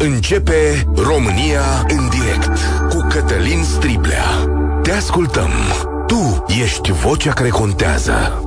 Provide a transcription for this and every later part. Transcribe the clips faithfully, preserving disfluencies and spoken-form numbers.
Începe România în direct cu Cătălin Striblea. Te ascultăm. Tu ești vocea care contează.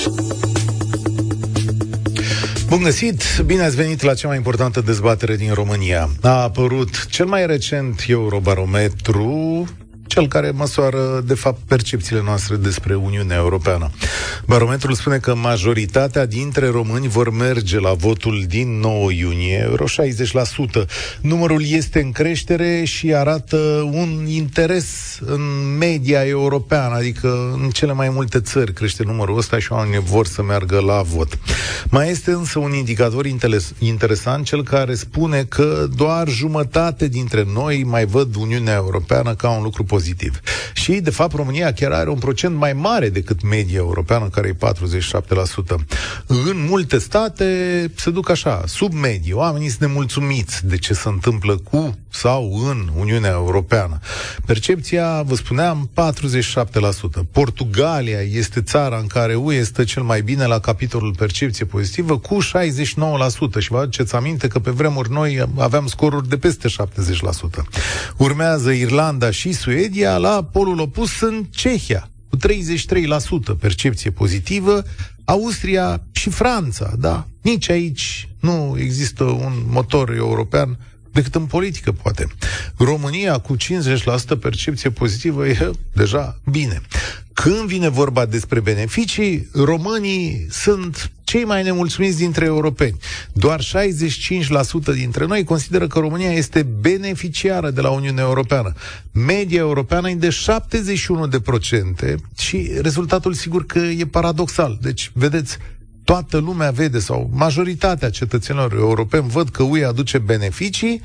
Bun găsit! Bine ați venit la cea mai importantă dezbatere din România. A apărut cel mai recent Eurobarometru, cel care măsoară, de fapt, percepțiile noastre despre Uniunea Europeană. Barometrul spune că majoritatea dintre români vor merge la votul din nouă iunie, vreo șaizeci la sută. Numărul este în creștere și arată un interes în media europeană, adică în cele mai multe țări crește numărul ăsta și oamenii vor să meargă la vot. Mai este însă un indicator interesant, cel care spune că doar jumătate dintre noi mai văd Uniunea Europeană ca un lucru pozitiv. Și, de fapt, România chiar are un procent mai mare decât media europeană, care e patruzeci și șapte la sută. În multe state se duc așa, sub medie. Oamenii sunt nemulțumiți de ce se întâmplă cu sau în Uniunea Europeană. Percepția, vă spuneam, patruzeci și șapte la sută. Portugalia este țara în care U E stă cel mai bine la capitolul percepție pozitivă, cu șaizeci și nouă la sută. Și vă aduceți aminte că pe vremuri noi aveam scoruri de peste șaptezeci la sută. Urmează Irlanda și Suedia, la polul opus în Cehia, cu treizeci și trei la sută percepție pozitivă, Austria și Franța, da? Nici aici nu există un motor european decât în politică, poate. România, cu cincizeci la sută percepție pozitivă, e deja bine. Când vine vorba despre beneficii, românii sunt cei mai nemulțumiți dintre europeni. Doar șaizeci și cinci la sută dintre noi consideră că România este beneficiară de la Uniunea Europeană. Media europeană e de șaptezeci și unu la sută și rezultatul, sigur că e paradoxal. Deci, vedeți, toată lumea vede, sau majoritatea cetățenilor europeni văd că U E aduce beneficii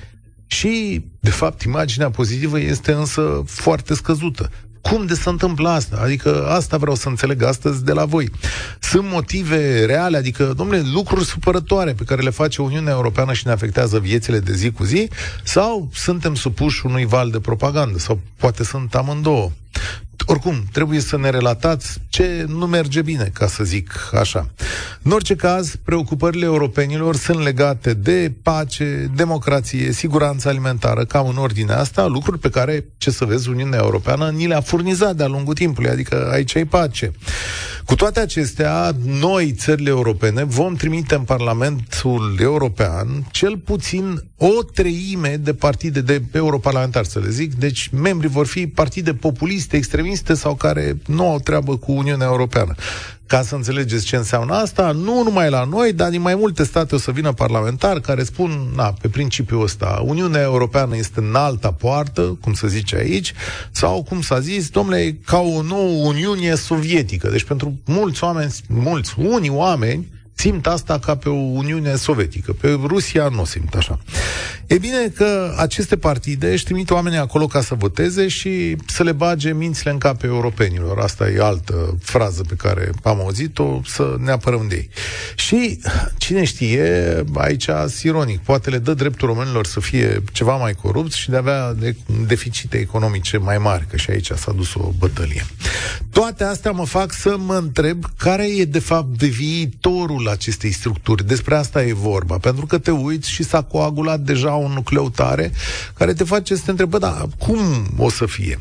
și, de fapt, imaginea pozitivă este însă foarte scăzută. Cum de se întâmplă asta? Adică asta vreau să înțeleg astăzi de la voi. Sunt motive reale, adică, domnule, lucruri supărătoare pe care le face Uniunea Europeană și ne afectează viețile de zi cu zi, sau suntem supuși unui val de propagandă, sau poate sunt amândouă? Oricum, trebuie să ne relatați ce nu merge bine, ca să zic așa. În orice caz, preocupările europenilor sunt legate de pace, democrație, siguranță alimentară, cam în ordinea asta, lucruri pe care, ce să vezi, Uniunea Europeană ni le-a furnizat de-a lungul timpului, adică aici e pace. Cu toate acestea, noi, țările europene, vom trimite în Parlamentul European cel puțin o treime de partide de europarlamentari, să le zic, deci membrii vor fi partide populiste, extremiste sau care nu au treabă cu Uniunea Europeană. Ca să înțelegeți ce înseamnă asta, nu numai la noi, dar din mai multe state o să vină parlamentari care spun, na, pe principiul ăsta, Uniunea Europeană este în alta poartă, cum se zice aici, sau cum s-a zis, domnule, ca o nouă Uniune Sovietică. Deci pentru mulți oameni, mulți, unii oameni, simt asta ca pe o Uniune Sovietică. Pe Rusia nu simt așa. E bine că aceste partide își trimit oamenii acolo ca să voteze și să le bage mințile în cap pe europenilor. Asta e altă frază pe care am auzit-o, să ne apărăm de ei. Și, cine știe, aici, ironic, poate le dă dreptul românilor să fie ceva mai corupți și de avea de deficite economice mai mari, că și aici s-a dus o bătălie. Toate astea mă fac să mă întreb care e, de fapt, de viitorul acestei structuri. Despre asta e vorba. Pentru că te uiți și s-a coagulat deja un nucleu tare care te face să te întrebi, da, cum o să fie?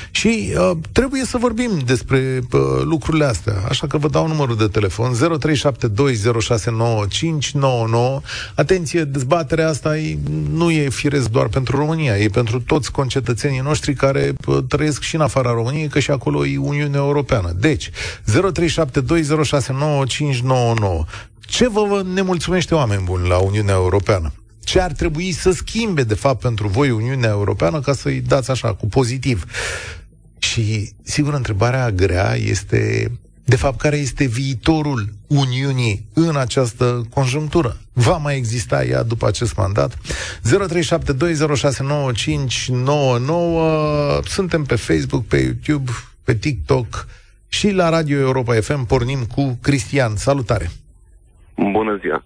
Și uh, trebuie să vorbim despre uh, lucrurile astea. Așa că vă dau numărul de telefon zero trei șapte doi zero șase nouă cinci nouă nouă. Atenție, dezbaterea asta e, nu e firesc doar pentru România, e pentru toți concetățenii noștri care uh, trăiesc și în afara României, că și acolo e Uniunea Europeană. Deci, zero trei șapte doi zero șase nouă cinci nouă nouă. Ce vă nemulțumește, oameni buni, la Uniunea Europeană? Ce ar trebui să schimbe, de fapt, pentru voi Uniunea Europeană ca să-i dați așa, cu pozitiv? Și, sigur, întrebarea grea este, de fapt, care este viitorul Uniunii în această conjunctură? Va mai exista ea după acest mandat? zero trei șapte doi zero șase nouă cinci nouă nouă. Suntem pe Facebook, pe YouTube, pe TikTok și la Radio Europa F M. Pornim cu Cristian. Salutare! Bună ziua!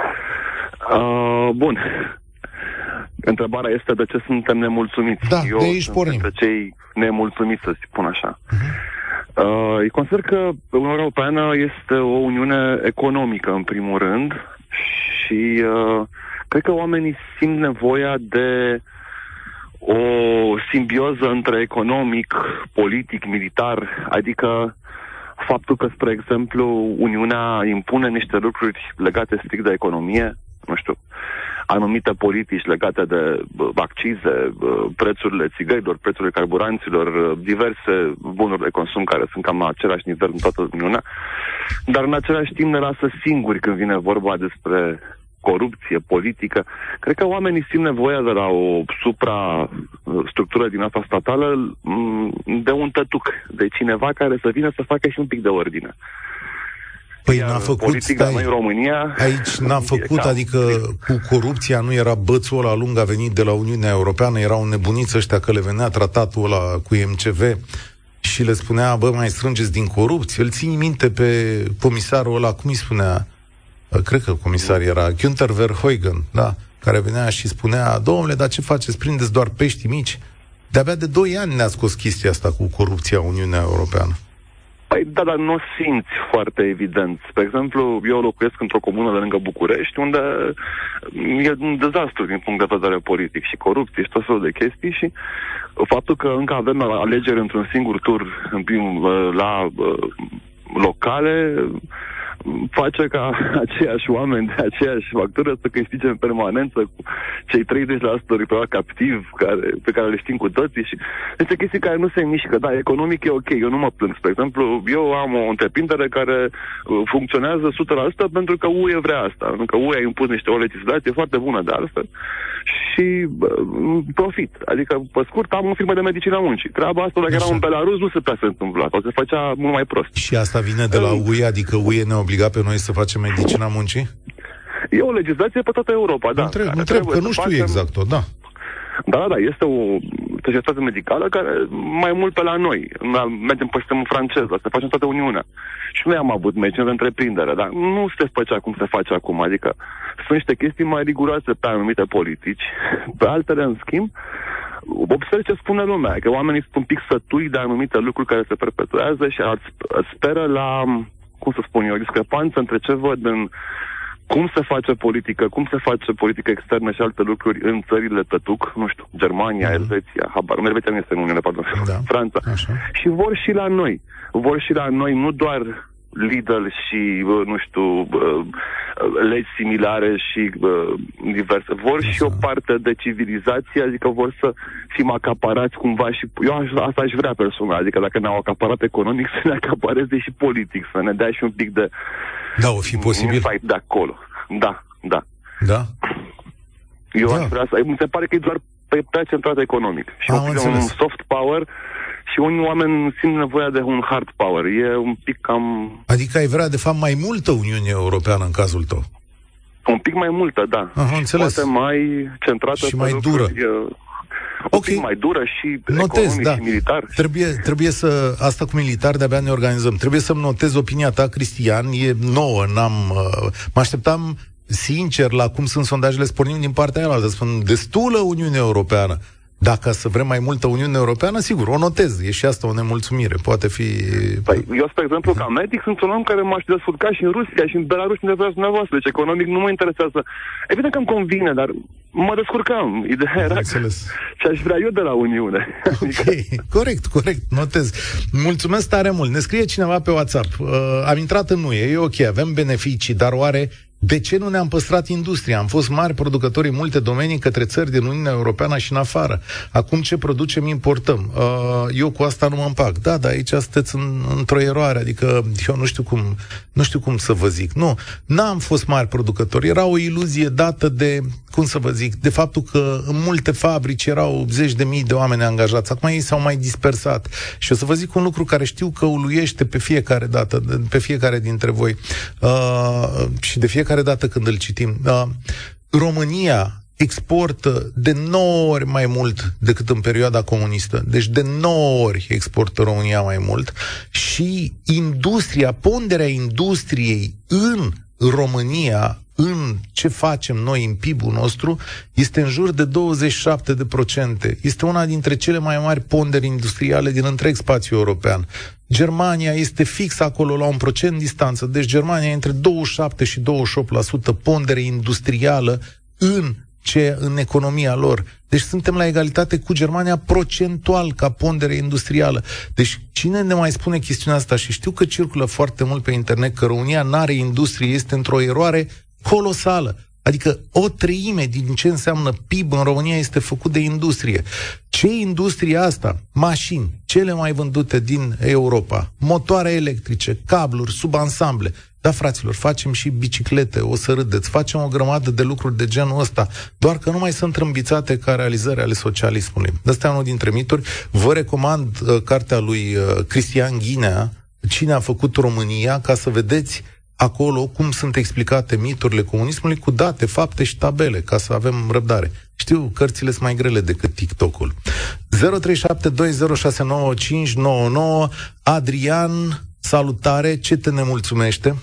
Uh, bun. Întrebarea este de ce suntem nemulțumiți. Da, Eu de aici sunt pornim. dintre cei nemulțumiți, să spun așa. Uh-huh. Uh, eu consider că Uniunea Europeană este o uniune economică, în primul rând, și uh, cred că oamenii simt nevoia de o simbioză între economic, politic, militar, adică faptul că, spre exemplu, Uniunea impune niște lucruri legate strict de economie, nu știu, anumite politici legate de accize, prețurile țigărilor, prețurile carburanților, diverse bunuri de consum care sunt cam la același nivel în toată Uniunea, dar în același timp ne lasă singuri când vine vorba despre corupție, politică. Cred că oamenii simt nevoia de la o suprastructură din asta statală de un tătuc, de cineva care să vină să facă și un pic de ordine. Păi Iar n-a făcut, stai, noi în România, aici n-a făcut, ca, adică cu corupția nu era bățul ăla lung, a venit de la Uniunea Europeană, erau nebuniți ăștia că le venea tratatul ăla cu M C V și le spunea, bă, mai strângeți din corupție. Îl ții minte pe comisarul ăla, cum îi spunea? Cred că comisar era Günther Verheugen, da, care venea și spunea, domnule, dar ce faceți, prindeți doar pești mici? De-abia de doi ani ne-a scos chestia asta cu corupția Uniunea Europeană. Păi da, dar nu o simți foarte evident. Spre exemplu, eu locuiesc într-o comună de lângă București, unde e un dezastru din punct de vedere politic și corupție și tot felul de chestii și faptul că încă avem alegeri într-un singur tur în prim, la locale face ca aceiași oameni de aceeași factură să câștige în permanență cu cei treizeci la sută riparat captiv care, pe care le știm cu toții și este chestii care nu se mișcă. Da, economic e ok, eu nu mă plâng. Spre exemplu, eu am o întreprindere care funcționează o sută la sută pentru că U E vrea asta, pentru că U E a impus niște o legislație foarte bună de altfel și bă, profit. Adică, pe scurt, am o firmă de medicină a muncii. Treaba asta, dacă era în Belarus, nu se putea să întâmpla, sau se făcea mult mai prost. Și asta vine de la U E, adică U E ne obliga pe noi să facem medicina muncii? E o legislație pe toată Europa, da. Nu întreb, întreb că nu știu facem... exact-o, da. Da, da, da, este o legislație medicală care mai mult pe la noi. Mergem pe sistemul francez, se face în toată Uniunea. Și noi am avut medicină de întreprindere, dar nu se făcea cum se face acum, adică sunt niște chestii mai riguroase pe anumite politici, pe altele, în schimb, observ ce spune lumea, că oamenii sunt un pic sătui de anumite lucruri care se perpetuează și speră la, cum să spun eu, o discrepanță între ce văd în cum se face politică, cum se face politică externă și alte lucruri în țările tătuc, nu știu, Germania, mm. Elveția, habar, Elveția nu este în Uniune, pardon, da. Franța. Așa. Și vor și la noi. Vor și la noi, nu doar Lidl și, nu știu, legi similare și diverse. Vor Așa. Și o parte de civilizație, adică vor să fim acaparați cumva și eu aș, asta aș vrea personal, adică dacă ne-au acaparat economic, să ne acapareze și politic, să ne dea și un pic de da, o fi posibil. Fight de acolo. Da, da. Da? Eu da. aș vrea să... Mi se pare că e doar pe prea centrat economic. Și un soft power și unii oameni simt nevoia de un hard power. E un pic cam... Adică ai vrea, de fapt, mai multă Uniune Europeană în cazul tău. Un pic mai multă, da. Aha, înțeles. Poate mai centrată și mai dură. Un pic mai dură și notez, economic da. și militar. Trebuie, trebuie să... Asta cu militar de-abia ne organizăm. Trebuie să-mi notez opinia ta, Cristian. E nouă, n-am... Mă așteptam sincer la cum sunt sondajele, spornim din partea aia, spun destulă Uniune Europeană. Dacă să vrem mai multă Uniune Europeană, sigur, o notez. E și asta o nemulțumire. Poate fi... Păi, eu, spre exemplu, ca medic, sunt un om care m-aș desfurca și în Rusia și în Belarus și în vreați dumneavoastră. Deci economic nu mă interesează. Evident că îmi convine, dar mă descurcam. Ideea era ce aș vrea eu de la Uniune. Ok, corect, corect, notez. Mulțumesc tare mult. Ne scrie cineva pe WhatsApp. Uh, am intrat în U E, e ok, avem beneficii, dar oare de ce nu ne-am păstrat industria? Am fost mari producători în multe domenii către țări din Uniunea Europeană și în afară. Acum ce producem, importăm. Uh, eu cu asta nu mă împac. Da, dar aici sunteți în, într-o eroare. Adică eu nu știu cum, nu știu cum să vă zic. Nu, n-am fost mari producători. Era o iluzie dată de, cum să vă zic, de faptul că în multe fabrici erau zeci de mii de oameni angajați. Acum ei s-au mai dispersat. Și o să vă zic un lucru care știu că uluiește pe fiecare dată, pe fiecare dintre voi. Uh, și de fiecare dată când îl citim. Uh, România exportă de nouă ori mai mult decât în perioada comunistă. Deci de nouă ori exportă România mai mult și industria, ponderea industriei în România, în ce facem noi în P I B-ul nostru, este în jur de douăzeci și șapte de procente. Este una dintre cele mai mari ponderi industriale din întreg spațiul european. Germania este fix acolo la un procent distanță. Deci Germania e între douăzeci și șapte și douăzeci și opt la sută pondere industrială în ce în economia lor. Deci suntem la egalitate cu Germania procentual ca pondere industrială. Deci cine ne mai spune chestiunea asta? Și știu că circulă foarte mult pe internet că România n-are industrie, este într-o eroare colosală. Adică o treime din ce înseamnă P I B în România este făcut de industrie. Ce industrie asta? Mașini, cele mai vândute din Europa, motoare electrice, cabluri, subansamble. Da, fraților, facem și biciclete, o să râdeți, facem o grămadă de lucruri de genul ăsta, doar că nu mai sunt trâmbițate ca realizări ale socialismului. Ăsta e unul dintre mituri. Vă recomand uh, cartea lui uh, Cristian Ghinea, Cine a făcut România, ca să vedeți acolo cum sunt explicate miturile comunismului cu date, fapte și tabele, ca să avem răbdare. Știu, cărțile sunt mai grele decât TikTok-ul. zero trei șapte doi zero șase nouă cinci nouă nouă. Adrian, salutare, ce te nemulțumește?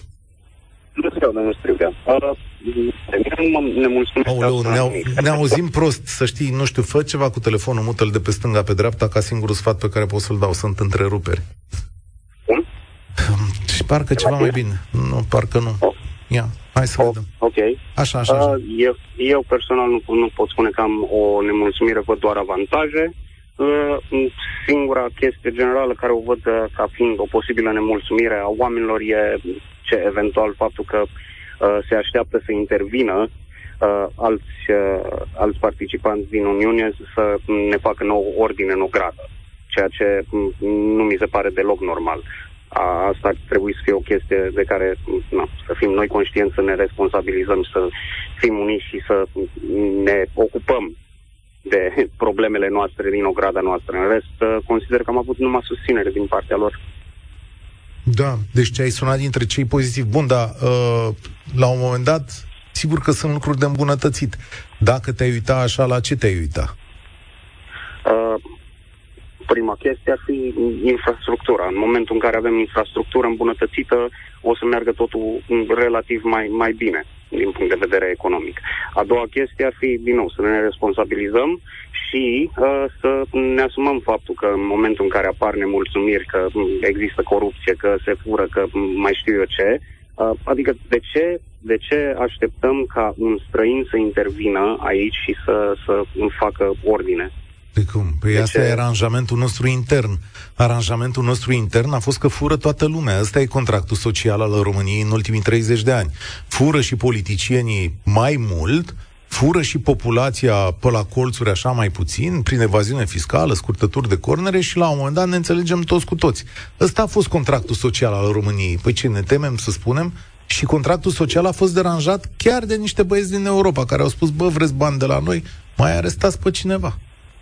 Ne mulțumesc. Aoleu, ne, ne auzim prost, să știi, nu știu, fă ceva cu telefonul, mută-l de pe stânga pe dreapta, ca singurul sfat pe care pot să-l dau, sunt întreruperi. Bun? Și parcă ceva mai bine. Nu, parcă nu. Oh. Ia, hai să oh, vedem. Ok. Așa, așa, așa. Uh, eu, eu personal nu, nu pot spune că am o nemulțumire, văd doar avantaje. Uh, singura chestie generală care o văd uh, ca fiind o posibilă nemulțumire a oamenilor e ce eventual faptul că uh, se așteaptă să intervină uh, alți, uh, alți participanți din Uniune să ne facă nouă ordine, nouă gradă, ceea ce nu mi se pare deloc normal. Asta ar trebui să fie o chestie de care na, să fim noi conștienți, să ne responsabilizăm, să fim uniți și să ne ocupăm de problemele noastre din ograda noastră. În rest, consider că am avut numai susținere din partea lor. Da, deci ai sunat dintre cei pozitivi. Bun, dar uh, la un moment dat, sigur că sunt lucruri de îmbunătățit. Dacă te-ai uita așa, la ce te-ai uita? Uh, prima chestie ar fi infrastructura. În momentul în care avem infrastructură îmbunătățită, o să meargă totul relativ mai, mai bine din punct de vedere economic. A doua chestie ar fi, din nou, să ne responsabilizăm și uh, să ne asumăm faptul că în momentul în care apar nemulțumiri, că există corupție, că se fură, că mai știu eu ce, uh, adică de ce, de ce așteptăm ca un străin să intervină aici și să, să facă ordine? De cum? Păi de asta ce? e aranjamentul nostru intern. Aranjamentul nostru intern a fost că fură toată lumea. Ăsta e contractul social al României în ultimii treizeci de ani. Fură și politicienii mai mult, fură și populația pe la colțuri așa mai puțin, prin evaziune fiscală, scurtături de cornere și la un moment dat ne înțelegem toți cu toți. Ăsta a fost contractul social al României. Păi ce, ne temem să spunem? Și contractul social a fost deranjat chiar de niște băieți din Europa care au spus, bă, vreți bani de la noi? Mai arestați pe cineva.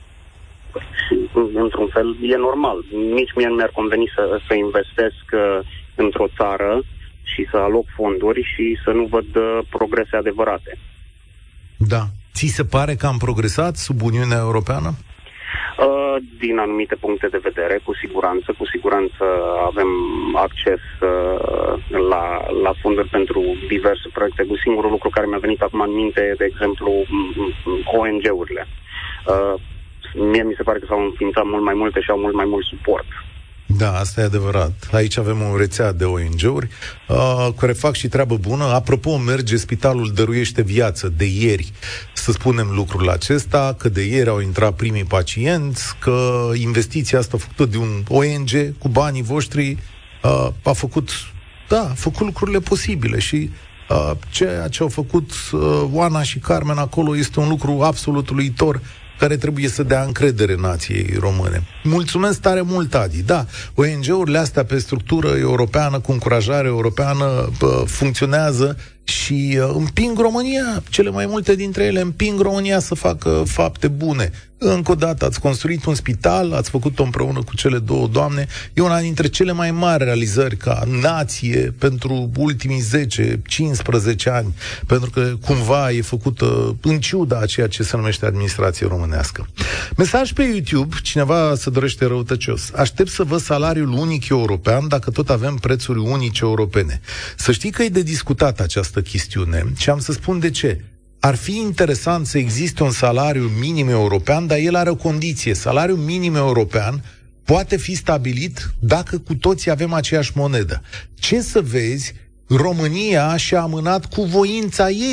Într-un fel, e normal. Nici mie nu mi-ar conveni să, să investesc uh, într-o țară și să aloc fonduri și să nu văd uh, progrese adevărate. Da. Ți se pare că am progresat sub Uniunea Europeană? Uh, din anumite puncte de vedere, cu siguranță. Cu siguranță avem acces uh, la, la fonduri pentru diverse proiecte. Cu singurul lucru care mi-a venit acum în minte, de exemplu, O N G-urile. Uh, Mie mi se pare că s-au înființat mult mai multe și au mult mai mult suport. Da, asta e adevărat. Aici avem o rețea de O N G-uri uh, care fac și treabă bună. Apropo, merge Spitalul Dăruiește Viață de ieri. Să spunem lucrul acesta, că de ieri au intrat primii pacienți, că investiția asta făcută de un O N G cu banii voștri uh, a făcut, da, a făcut lucrurile posibile și uh, ceea ce au făcut uh, Oana și Carmen acolo este un lucru absolut uluitor, care trebuie să dea încredere nației române. Mulțumesc tare mult, Adi. Da, O N G-urile astea pe structură europeană, cu încurajare europeană, funcționează și împing România, cele mai multe dintre ele împing România să facă fapte bune. Încă o dată, ați construit un spital, ați făcut-o împreună cu cele două doamne, e una dintre cele mai mari realizări ca nație pentru ultimii zece cincisprezece ani, pentru că cumva e făcută în ciuda a ceea ce se numește administrație românească. Mesaj pe YouTube, cineva se dorește răutăcios. Aștept să văd salariul unic european dacă tot avem prețuri unice europene. Să știi că e de discutat această chestiune și am să spun de ce. Ar fi interesant să existe un salariu minim european, dar el are o condiție. Salariul minim european poate fi stabilit dacă cu toții avem aceeași monedă. Ce să vezi, România și-a amânat cu voința ei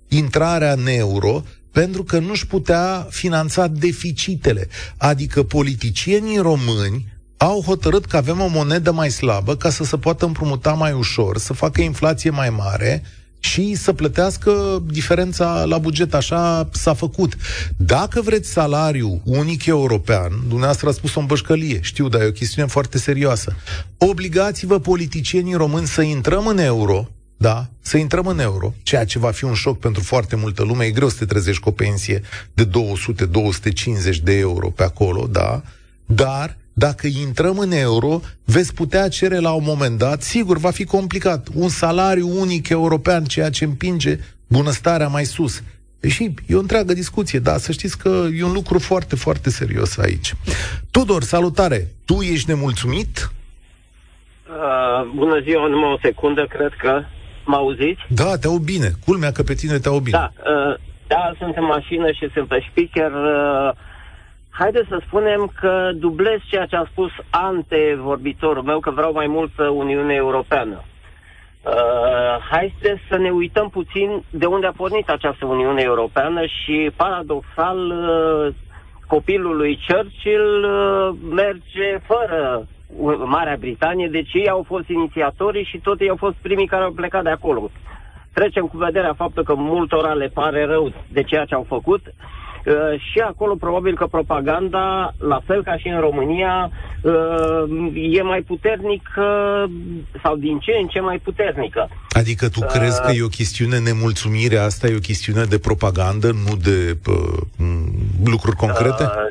intrarea în euro pentru că nu-și putea finanța deficitele. Adică politicienii români au hotărât că avem o monedă mai slabă ca să se poată împrumuta mai ușor, să facă inflație mai mare și să plătească diferența la buget. Așa s-a făcut. Dacă vreți salariu unic european, dumneavoastră a spus-o în bășcălie, știu, dar e o chestiune foarte serioasă, obligați-vă politicienii români să intrăm în euro, da, să intrăm în euro, ceea ce va fi un șoc pentru foarte multă lume. E greu să te trezești cu o pensie de două sute - două sute cincizeci de euro pe acolo, da, dar dacă intrăm în euro, veți putea cere la un moment dat, sigur, va fi complicat, un salariu unic european, ceea ce împinge bunăstarea mai sus. Și e o întreagă discuție, dar să știți că e un lucru foarte, foarte serios aici. Tudor, salutare! Tu ești nemulțumit? Uh, bună ziua, numai o secundă, cred că mă auziți? Da, te aud bine. Culmea că pe tine te aud bine. Da, uh, da, sunt în mașină și sunt pe speaker. Uh, haideți să spunem că dublez ceea ce a spus antevorbitorul meu, că vreau mai multă Uniune Europeană. Uh, haideți să ne uităm puțin de unde a pornit această Uniune Europeană și, paradoxal, uh, copilul lui Churchill uh, merge fără Marea Britanie, deci ei au fost inițiatorii și tot ei au fost primii care au plecat de acolo. Trecem cu vederea faptul că multora le pare rău de ceea ce au făcut. Uh, și acolo probabil că propaganda, la fel ca și în România, uh, e mai puternică sau din ce în ce mai puternică. Adică tu uh, crezi că e o chestiune nemulțumirea asta, e o chestiune de propagandă, nu de uh, lucruri concrete? Uh,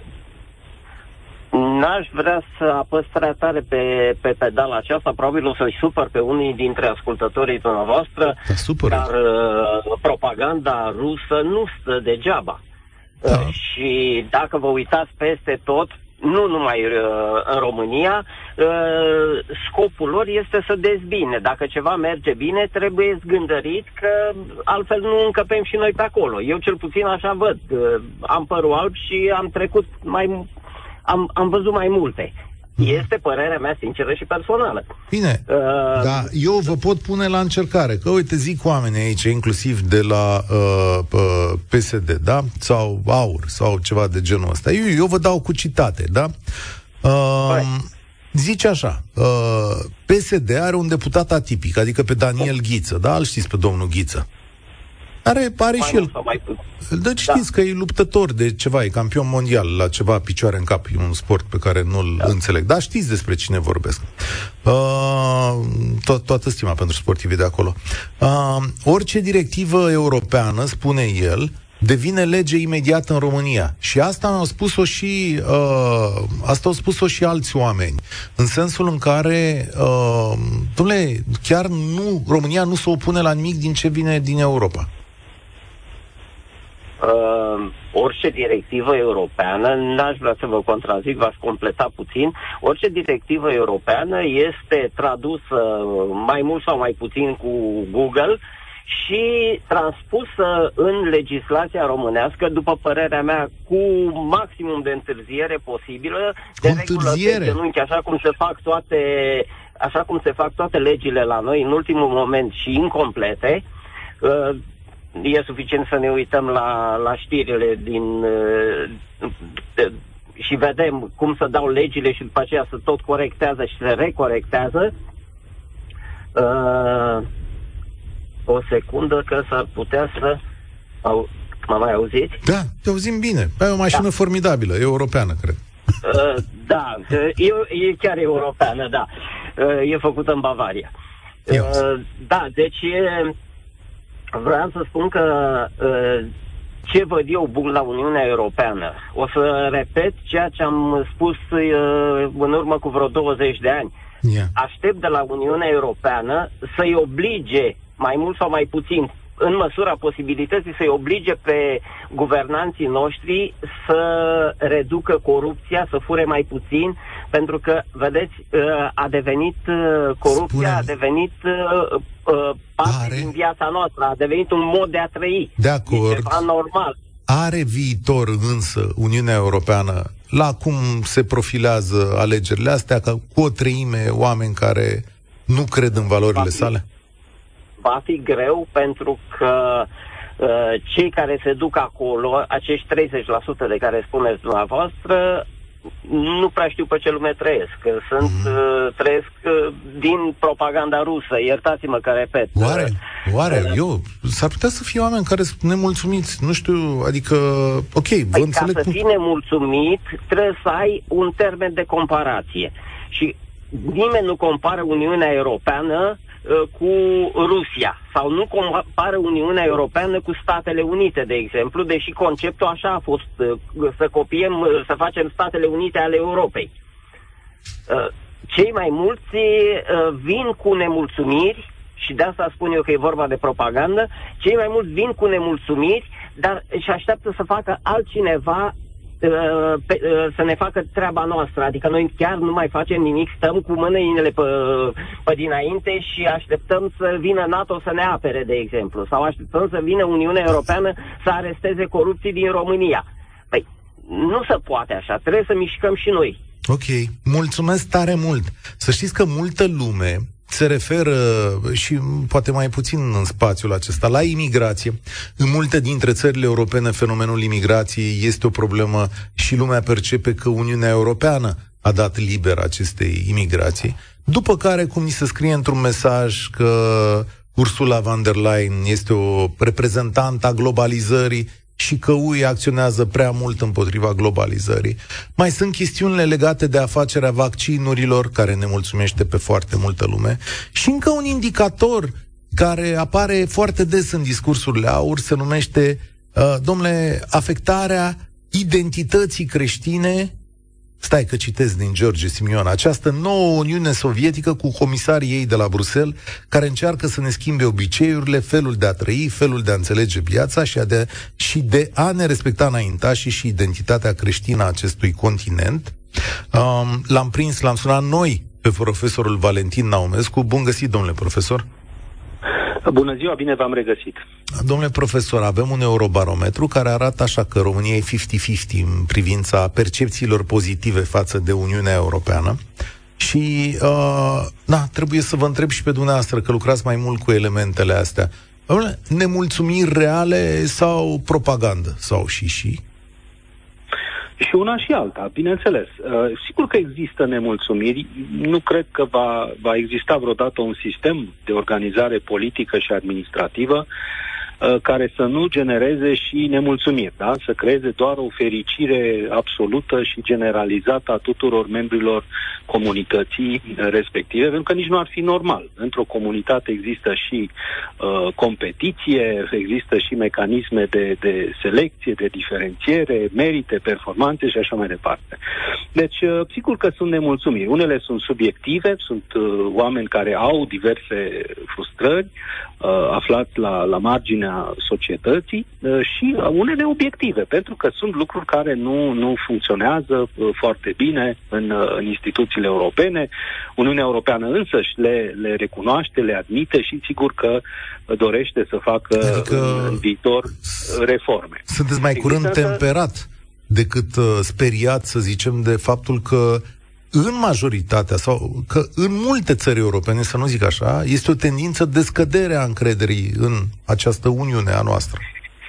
N-aș vrea să apăs prea tare pe, pe pedala aceasta, probabil o să-i supăr pe unii dintre ascultătorii dumneavoastră, da, dar uh, propaganda rusă nu stă degeaba. Da. Uh, și dacă vă uitați peste tot, nu numai uh, în România, uh, scopul lor este să dezbine. Dacă ceva merge bine, trebuie zgândărit, că altfel nu încăpem și noi pe acolo. Eu cel puțin așa văd. Uh, am părul alb și am trecut mai... Am, am văzut mai multe. Este părerea mea sinceră și personală. Bine, uh, dar eu vă pot pune la încercare, că uite, zic oamenii aici, inclusiv de la uh, P S D, da? Sau AUR, sau ceva de genul ăsta. Eu, eu vă dau cu citate, da? Uh, zice așa, uh, P S D are un deputat atipic, adică pe Daniel Ghiță, da? Îl știți pe domnul Ghiță. Are, are și el. Deci știți da. că e luptător de ceva, e campion mondial la ceva picioare în cap, e un sport pe care nu-l da. înțeleg. Dar știți despre cine vorbesc. Uh, to- toată stima pentru sportivii de acolo. Uh, orice directivă europeană, spune el, devine lege imediat în România. Și asta au spus-o și uh, asta au spus-o și alți oameni. În sensul în care uh, dom'le, chiar nu, România nu se opune la nimic din ce vine din Europa. Uh, orice directivă europeană, n-aș vrea să vă contrazic, v-aș completa puțin, orice directivă europeană este tradusă mai mult sau mai puțin cu Google și transpusă în legislația românească, după părerea mea, cu maximum de întârziere posibilă, de regulă de genunchi, așa cum se fac toate, așa cum se fac toate legile la noi în ultimul moment și incomplete. Uh, E suficient să ne uităm la, la știrile din de, și vedem cum să dau legile și după aceea să tot corectează și se recorectează. Uh, o secundă că s-ar putea să... Au, mă mai auziți? Da, te auzim bine. Ai o mașină da. formidabilă, europeană, cred. Uh, da, e, e chiar europeană, da. Uh, e făcută în Bavaria. Uh, da, deci e... Vreau să spun că uh, ce văd eu bun la Uniunea Europeană, o să repet ceea ce am spus uh, în urmă cu vreo douăzeci de ani. Yeah. Aștept de la Uniunea Europeană să-i oblige, mai mult sau mai puțin, în măsura posibilității, să-i oblige pe guvernanții noștri să reducă corupția, să fure mai puțin, pentru că, vedeți, a devenit corupția, Spune-mi. a devenit parte Are... din viața noastră, a devenit un mod de a trăi. De acord. E ceva normal. Are viitor însă Uniunea Europeană, la cum se profilează alegerile astea, că cu o treime oameni care nu cred în valorile va fi, sale? Va fi greu, pentru că cei care se duc acolo, acești treizeci la sută de care spuneți dumneavoastră, nu prea știu pe ce lume trăiesc. Sunt, mm. trăiesc din propaganda rusă, iertați-mă că repet. Oare? Oare? Uh, Eu? S-ar putea să fie oameni care sunt nemulțumiți, nu știu, adică, ok, vă păi înțeleg. Ca să fii nemulțumit, trebuie să ai un termen de comparație. Și nimeni nu compară Uniunea Europeană cu Rusia sau nu compară Uniunea Europeană cu Statele Unite, de exemplu, deși conceptul așa a fost, să copiem, să facem Statele Unite ale Europei. Cei mai mulți vin cu nemulțumiri și de asta spun eu că e vorba de propagandă, cei mai mulți vin cu nemulțumiri, dar își așteaptă să facă altcineva Pe, să ne facă treaba noastră, adică noi chiar nu mai facem nimic, stăm cu mâinile pe, pe dinainte și așteptăm să vină NATO să ne apere, de exemplu, sau așteptăm să vină Uniunea Europeană să aresteze corupții din România. Păi, nu se poate așa, trebuie să mișcăm și noi. Ok, mulțumesc tare mult. Să știți că multă lume se referă, și poate mai puțin în spațiul acesta, la imigrație. În multe dintre țările europene fenomenul imigrației este o problemă și lumea percepe că Uniunea Europeană a dat liber acestei imigrații. După care, cum ni se scrie într-un mesaj că Ursula von der Leyen este o reprezentantă a globalizării și că U E acționează prea mult împotriva globalizării. Mai sunt chestiunile legate de afacerea vaccinurilor, care ne mulțumește pe foarte multă lume. Și încă un indicator care apare foarte des în discursurile aur se numește, uh, domnule, afectarea identității creștine. Stai că citesc din George Simion. Această nouă Uniune Sovietică cu comisarii ei de la Bruxelles, care încearcă să ne schimbe obiceiurile, felul de a trăi, felul de a înțelege viața și, a de, și de a ne respecta înaintașii și identitatea creștină a acestui continent. Um, l-am prins, l-am sunat noi pe profesorul Valentin Naumescu. Bun găsit, domnule profesor! Bună ziua, bine v-am regăsit. Domnule profesor, avem un eurobarometru care arată așa că România e cincizeci cincizeci în privința percepțiilor pozitive față de Uniunea Europeană și uh, na, trebuie să vă întreb și pe dumneavoastră, că lucrați mai mult cu elementele astea. Nemulțumiri reale sau propagandă? Sau și și? Și una și alta, bineînțeles. Uh, sigur că există nemulțumiri. Nu cred că va, va exista vreodată un sistem de organizare politică și administrativă uh, care să nu genereze și nemulțumiri, da? Să creeze doar o fericire absolută și generalizată a tuturor membrilor comunității respective, pentru că nici nu ar fi normal. Într-o comunitate există și uh, competiție, există și mecanisme de, de selecție, de diferențiere, merite, performanțe și așa mai departe. Deci, uh, sigur că sunt nemulțumiri. Unele sunt subiective, sunt uh, oameni care au diverse frustrări, uh, aflați la, la marginea societății uh, și uh, unele obiective, pentru că sunt lucruri care nu, nu funcționează uh, foarte bine în, uh, în instituții europene. Uniunea Europeană însăși le, le recunoaște, le admite și sigur că dorește să facă adică în, în viitor reforme. Sunteți mai curând Există temperat decât uh, speriat, să zicem, de faptul că în majoritatea sau că în multe țări europene, să nu zic așa, este o tendință de scădere a încrederii în această Uniune a noastră.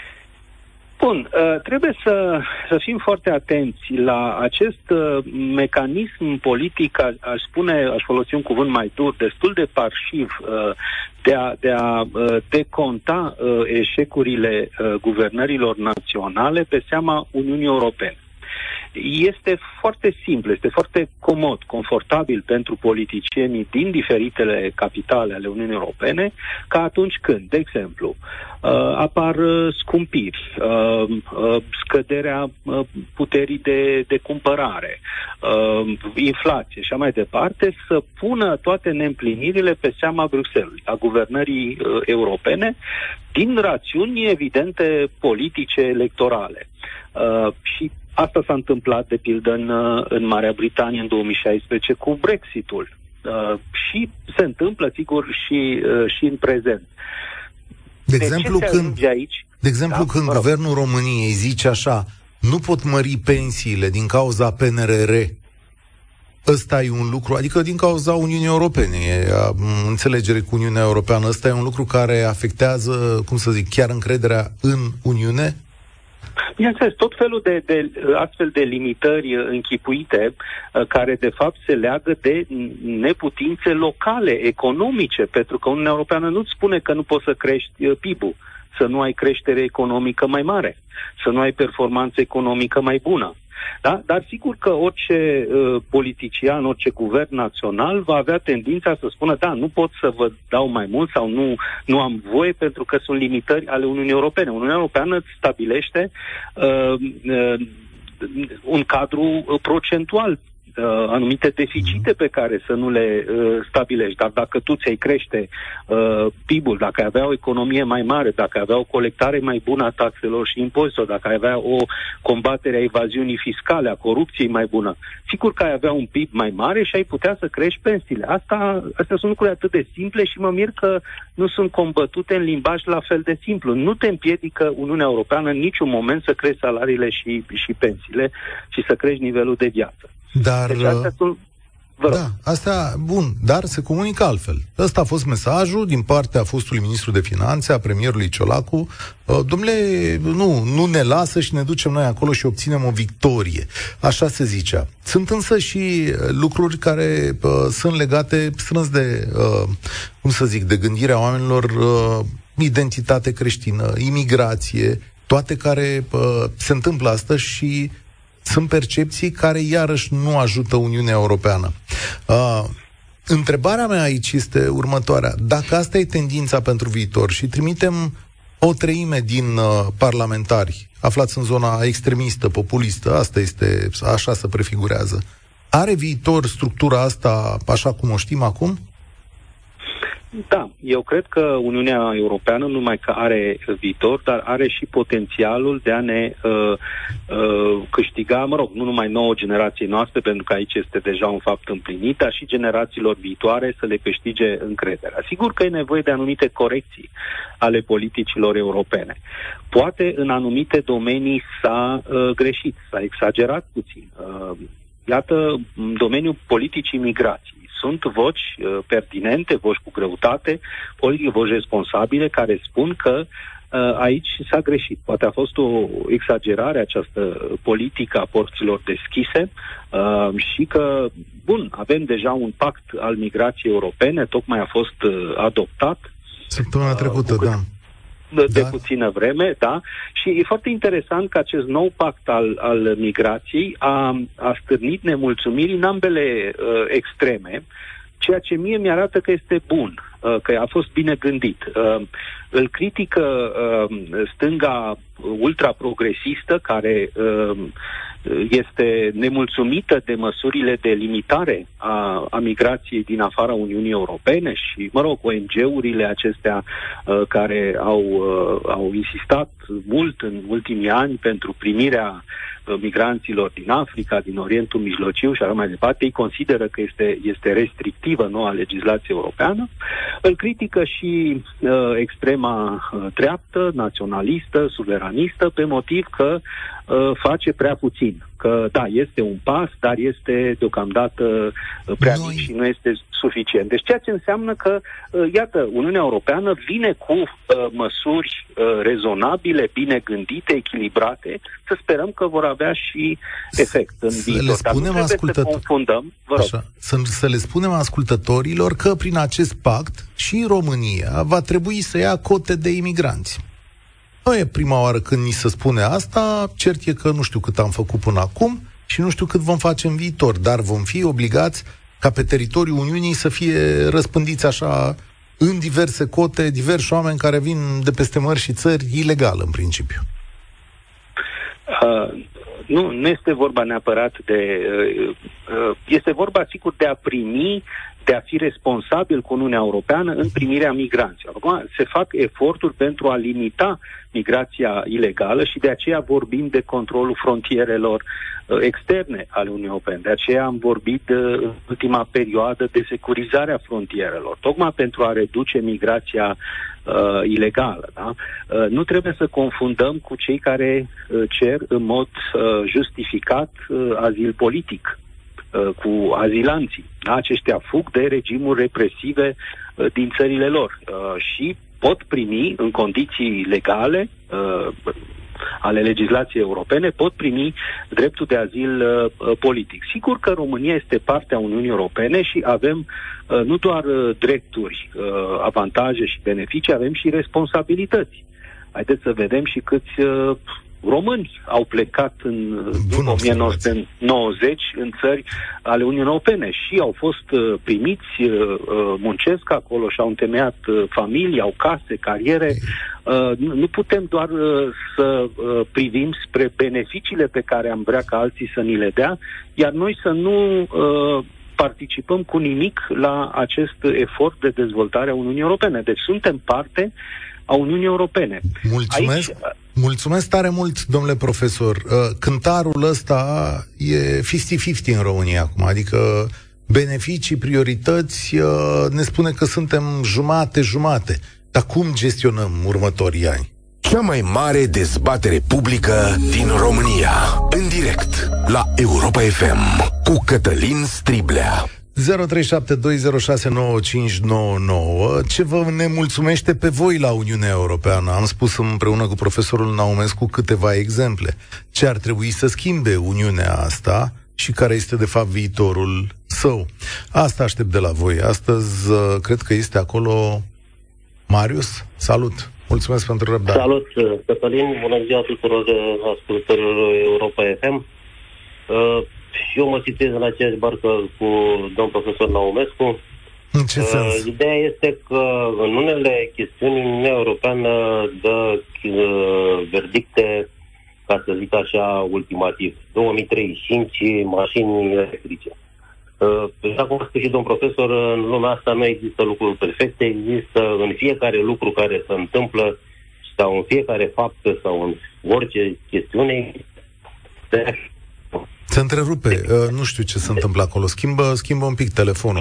Bun, uh, trebuie să, să fim foarte atenți la acest uh, mecanism politic, a, aș spune, aș folosi un cuvânt mai dur, destul de parșiv, uh, de a, de a uh, deconta uh, eșecurile uh, guvernărilor naționale pe seama Uniunii Europene. Este foarte simplu, este foarte comod, confortabil pentru politicienii din diferitele capitale ale Uniunii Europene, ca atunci când, de exemplu, uh, apar uh, scumpiri, uh, uh, scăderea uh, puterii de, de cumpărare, uh, inflație și așa mai departe, să pună toate neîmplinirile pe seama Bruxelles, a guvernării uh, europene, din rațiuni evidente politice, electorale. Uh, și asta s-a întâmplat, de pildă, în, în Marea Britanie în două mii șaisprezece cu Brexitul. Uh, și se întâmplă, sigur, și, uh, și în prezent. De, de exemplu, când, aici? de exemplu, da, când guvernul României zice așa, nu pot mări pensiile din cauza P N R R, ăsta e un lucru, adică din cauza Uniunii Europene, a înțelegere cu Uniunea Europeană, ăsta e un lucru care afectează, cum să zic, chiar încrederea în Uniune? Bineînțeles, tot felul de, de astfel de limitări închipuite, care de fapt se leagă de neputințe locale, economice, pentru că Uniunea Europeană nu-ți spune că nu poți să crești P I B-ul, să nu ai creștere economică mai mare, să nu ai performanță economică mai bună. Da? Dar sigur că orice uh, politician, orice guvern național va avea tendința să spună, da, nu pot să vă dau mai mult sau nu, nu am voie pentru că sunt limitări ale Uniunii Europene. Uniunea Europeană stabilește uh, uh, un cadru procentual, Uh, anumite deficite pe care să nu le uh, stabilești. Dar dacă tu ți-ai crește uh, P I B-ul, dacă ai avea o economie mai mare, dacă ai avea o colectare mai bună a taxelor și impozitelor, dacă ai avea o combatere a evaziunii fiscale, a corupției mai bună, sigur că ai avea un P I B mai mare și ai putea să crești pensiile. Asta, astea sunt lucruri atât de simple și mă mir că nu sunt combătute în limbaj la fel de simplu. Nu te împiedică Uniunea Europeană în niciun moment să crești salariile și, și pensiile și să crești nivelul de viață. Dar, deci astea sunt... da, astea, bun, dar se comunică altfel. Ăsta a fost mesajul din partea fostului ministru de finanțe, a premierului Ciolacu. Dom'le, nu, nu ne lasă și ne ducem noi acolo și obținem o victorie. Așa se zicea. Sunt însă și lucruri care uh, sunt legate strâns de, uh, cum să zic, de gândirea oamenilor, uh, identitate creștină, imigrație, toate care uh, se întâmplă astăzi și sunt percepții care iarăși nu ajută Uniunea Europeană. Uh, întrebarea mea aici este următoarea. Dacă asta e tendința pentru viitor și trimitem o treime din uh, parlamentari aflați în zona extremistă, populistă, asta este, așa se prefigurează, are viitor structura asta așa cum o știm acum? Da, eu cred că Uniunea Europeană nu numai că are viitor, dar are și potențialul de a ne uh, uh, câștiga, mă rog, nu numai nouă generației noastre, pentru că aici este deja un fapt împlinit, dar și generațiilor viitoare să le câștige încrederea. Sigur că e nevoie de anumite corecții ale politicilor europene. Poate în anumite domenii s-a uh, greșit, s-a exagerat puțin. Uh, iată, în domeniul politicii migrației. Sunt voci uh, pertinente, voci cu greutate, politice, voci responsabile, care spun că uh, aici s-a greșit. Poate a fost o exagerare această politică a porților deschise uh, și că, bun, avem deja un pact al migrației europene, tocmai a fost uh, adoptat. Săptămâna trecută, uh, da. De, de da. puțină vreme, da. Și e foarte interesant că acest nou pact al, al migrației a, a stârnit nemulțumiri în ambele uh, extreme, ceea ce mie mi-arată că este bun, uh, că a fost bine gândit. Uh, îl critică uh, stânga ultraprogresistă, care uh, este nemulțumită de măsurile de limitare a, a migrației din afara Uniunii Europene și, mă rog, O N G-urile acestea uh, care au, uh, au insistat mult în ultimii ani pentru primirea uh, migranților din Africa, din Orientul Mijlociu și așa mai departe, ei consideră că este, este restrictivă noua legislație europeană. Îl critică și uh, extrema uh, dreaptă, naționalistă, suveranistă, pe motiv că uh, face prea puțin. Că, da, este un pas, dar este deocamdată prea Noi... mic și nu este suficient. Deci ceea ce înseamnă că, iată, Uniunea Europeană vine cu uh, măsuri uh, rezonabile, bine gândite, echilibrate, să sperăm că vor avea și efect în să viitor. Le spunem dar nu ascultător... să confundăm, vă rog. Așa. Să, să le spunem ascultătorilor că prin acest pact și România va trebui să ia cote de imigranți. Nu e prima oară când ni se spune asta, cert e că nu știu cât am făcut până acum și nu știu cât vom face în viitor, dar vom fi obligați ca pe teritoriul Uniunii să fie răspândiți așa în diverse cote, diversi oameni care vin de peste mări și țări ilegal în principiu. Uh, nu, nu este vorba neapărat de... Uh, uh, este vorba, sigur, de a primi, de a fi responsabil cu Uniunea Europeană în primirea migranților. Acum se fac eforturi pentru a limita migrația ilegală și de aceea vorbim de controlul frontierelor uh, externe ale Uniunii Europene. De aceea am vorbit de, în ultima perioadă de securizarea frontierelor, tocmai pentru a reduce migrația uh, ilegală. Da? Uh, nu trebuie să confundăm cu cei care uh, cer în mod uh, justificat uh, azil politic. uh, cu azilanții. Da? Aceștia fug de regimuri represive uh, din țările lor uh, și pot primi în condiții legale uh, ale legislației europene, pot primi dreptul de azil uh, politic. Sigur că România este parte a Uniunii Europene și avem uh, nu doar uh, drepturi, uh, avantaje și beneficii, avem și responsabilități. Haideți să vedem și câți uh, români au plecat în după o mie nouă sute nouăzeci în țări ale Uniunii Europene și au fost uh, primiți, uh, muncesc acolo și au întemeiat uh, familii, au case, cariere. Uh, nu, nu putem doar uh, să uh, privim spre beneficiile pe care am vrea ca alții să ni le dea, iar noi să nu uh, participăm cu nimic la acest efort de dezvoltare a Uniunii Europene. Deci suntem parte a Uniunii Europene. Mulțumesc. Aici, Mulțumesc tare mult, domnule profesor. Cântarul ăsta e cincizeci cincizeci în România acum, adică beneficii, priorități, ne spune că suntem jumate-jumate. Dar cum gestionăm următorii ani? Cea mai mare dezbatere publică din România, în direct la Europa F M, cu Cătălin Striblea. zero trei șapte doi zero șase nouă cinci nouă nouă. Ce vă nemulțumește pe voi la Uniunea Europeană? Am spus împreună cu profesorul Naumescu câteva exemple. Ce ar trebui să schimbe Uniunea asta și care este de fapt viitorul său? Asta aștept de la voi. Astăzi cred că este acolo Marius. Salut! Mulțumesc pentru răbdare. Salut, Cătălin! Bună ziua tuturor ascultătorilor Europa F M. Uh, Și eu mă situez în aceeași barcă cu domnul profesor Naumescu. În ce sens? Uh, ideea este că în unele chestiuni Uniunea Europeană dă uh, verdicte, ca să zic așa, ultimativ. două mii treizeci și cinci mașini electrice. Uh, așa cum a spus și domnul profesor, în lumea asta nu există lucruri perfecte, există în fiecare lucru care se întâmplă sau în fiecare faptă sau în orice chestiune se întrerupe. Uh, nu știu ce se întâmplă acolo. Schimbă, schimbă un pic telefonul.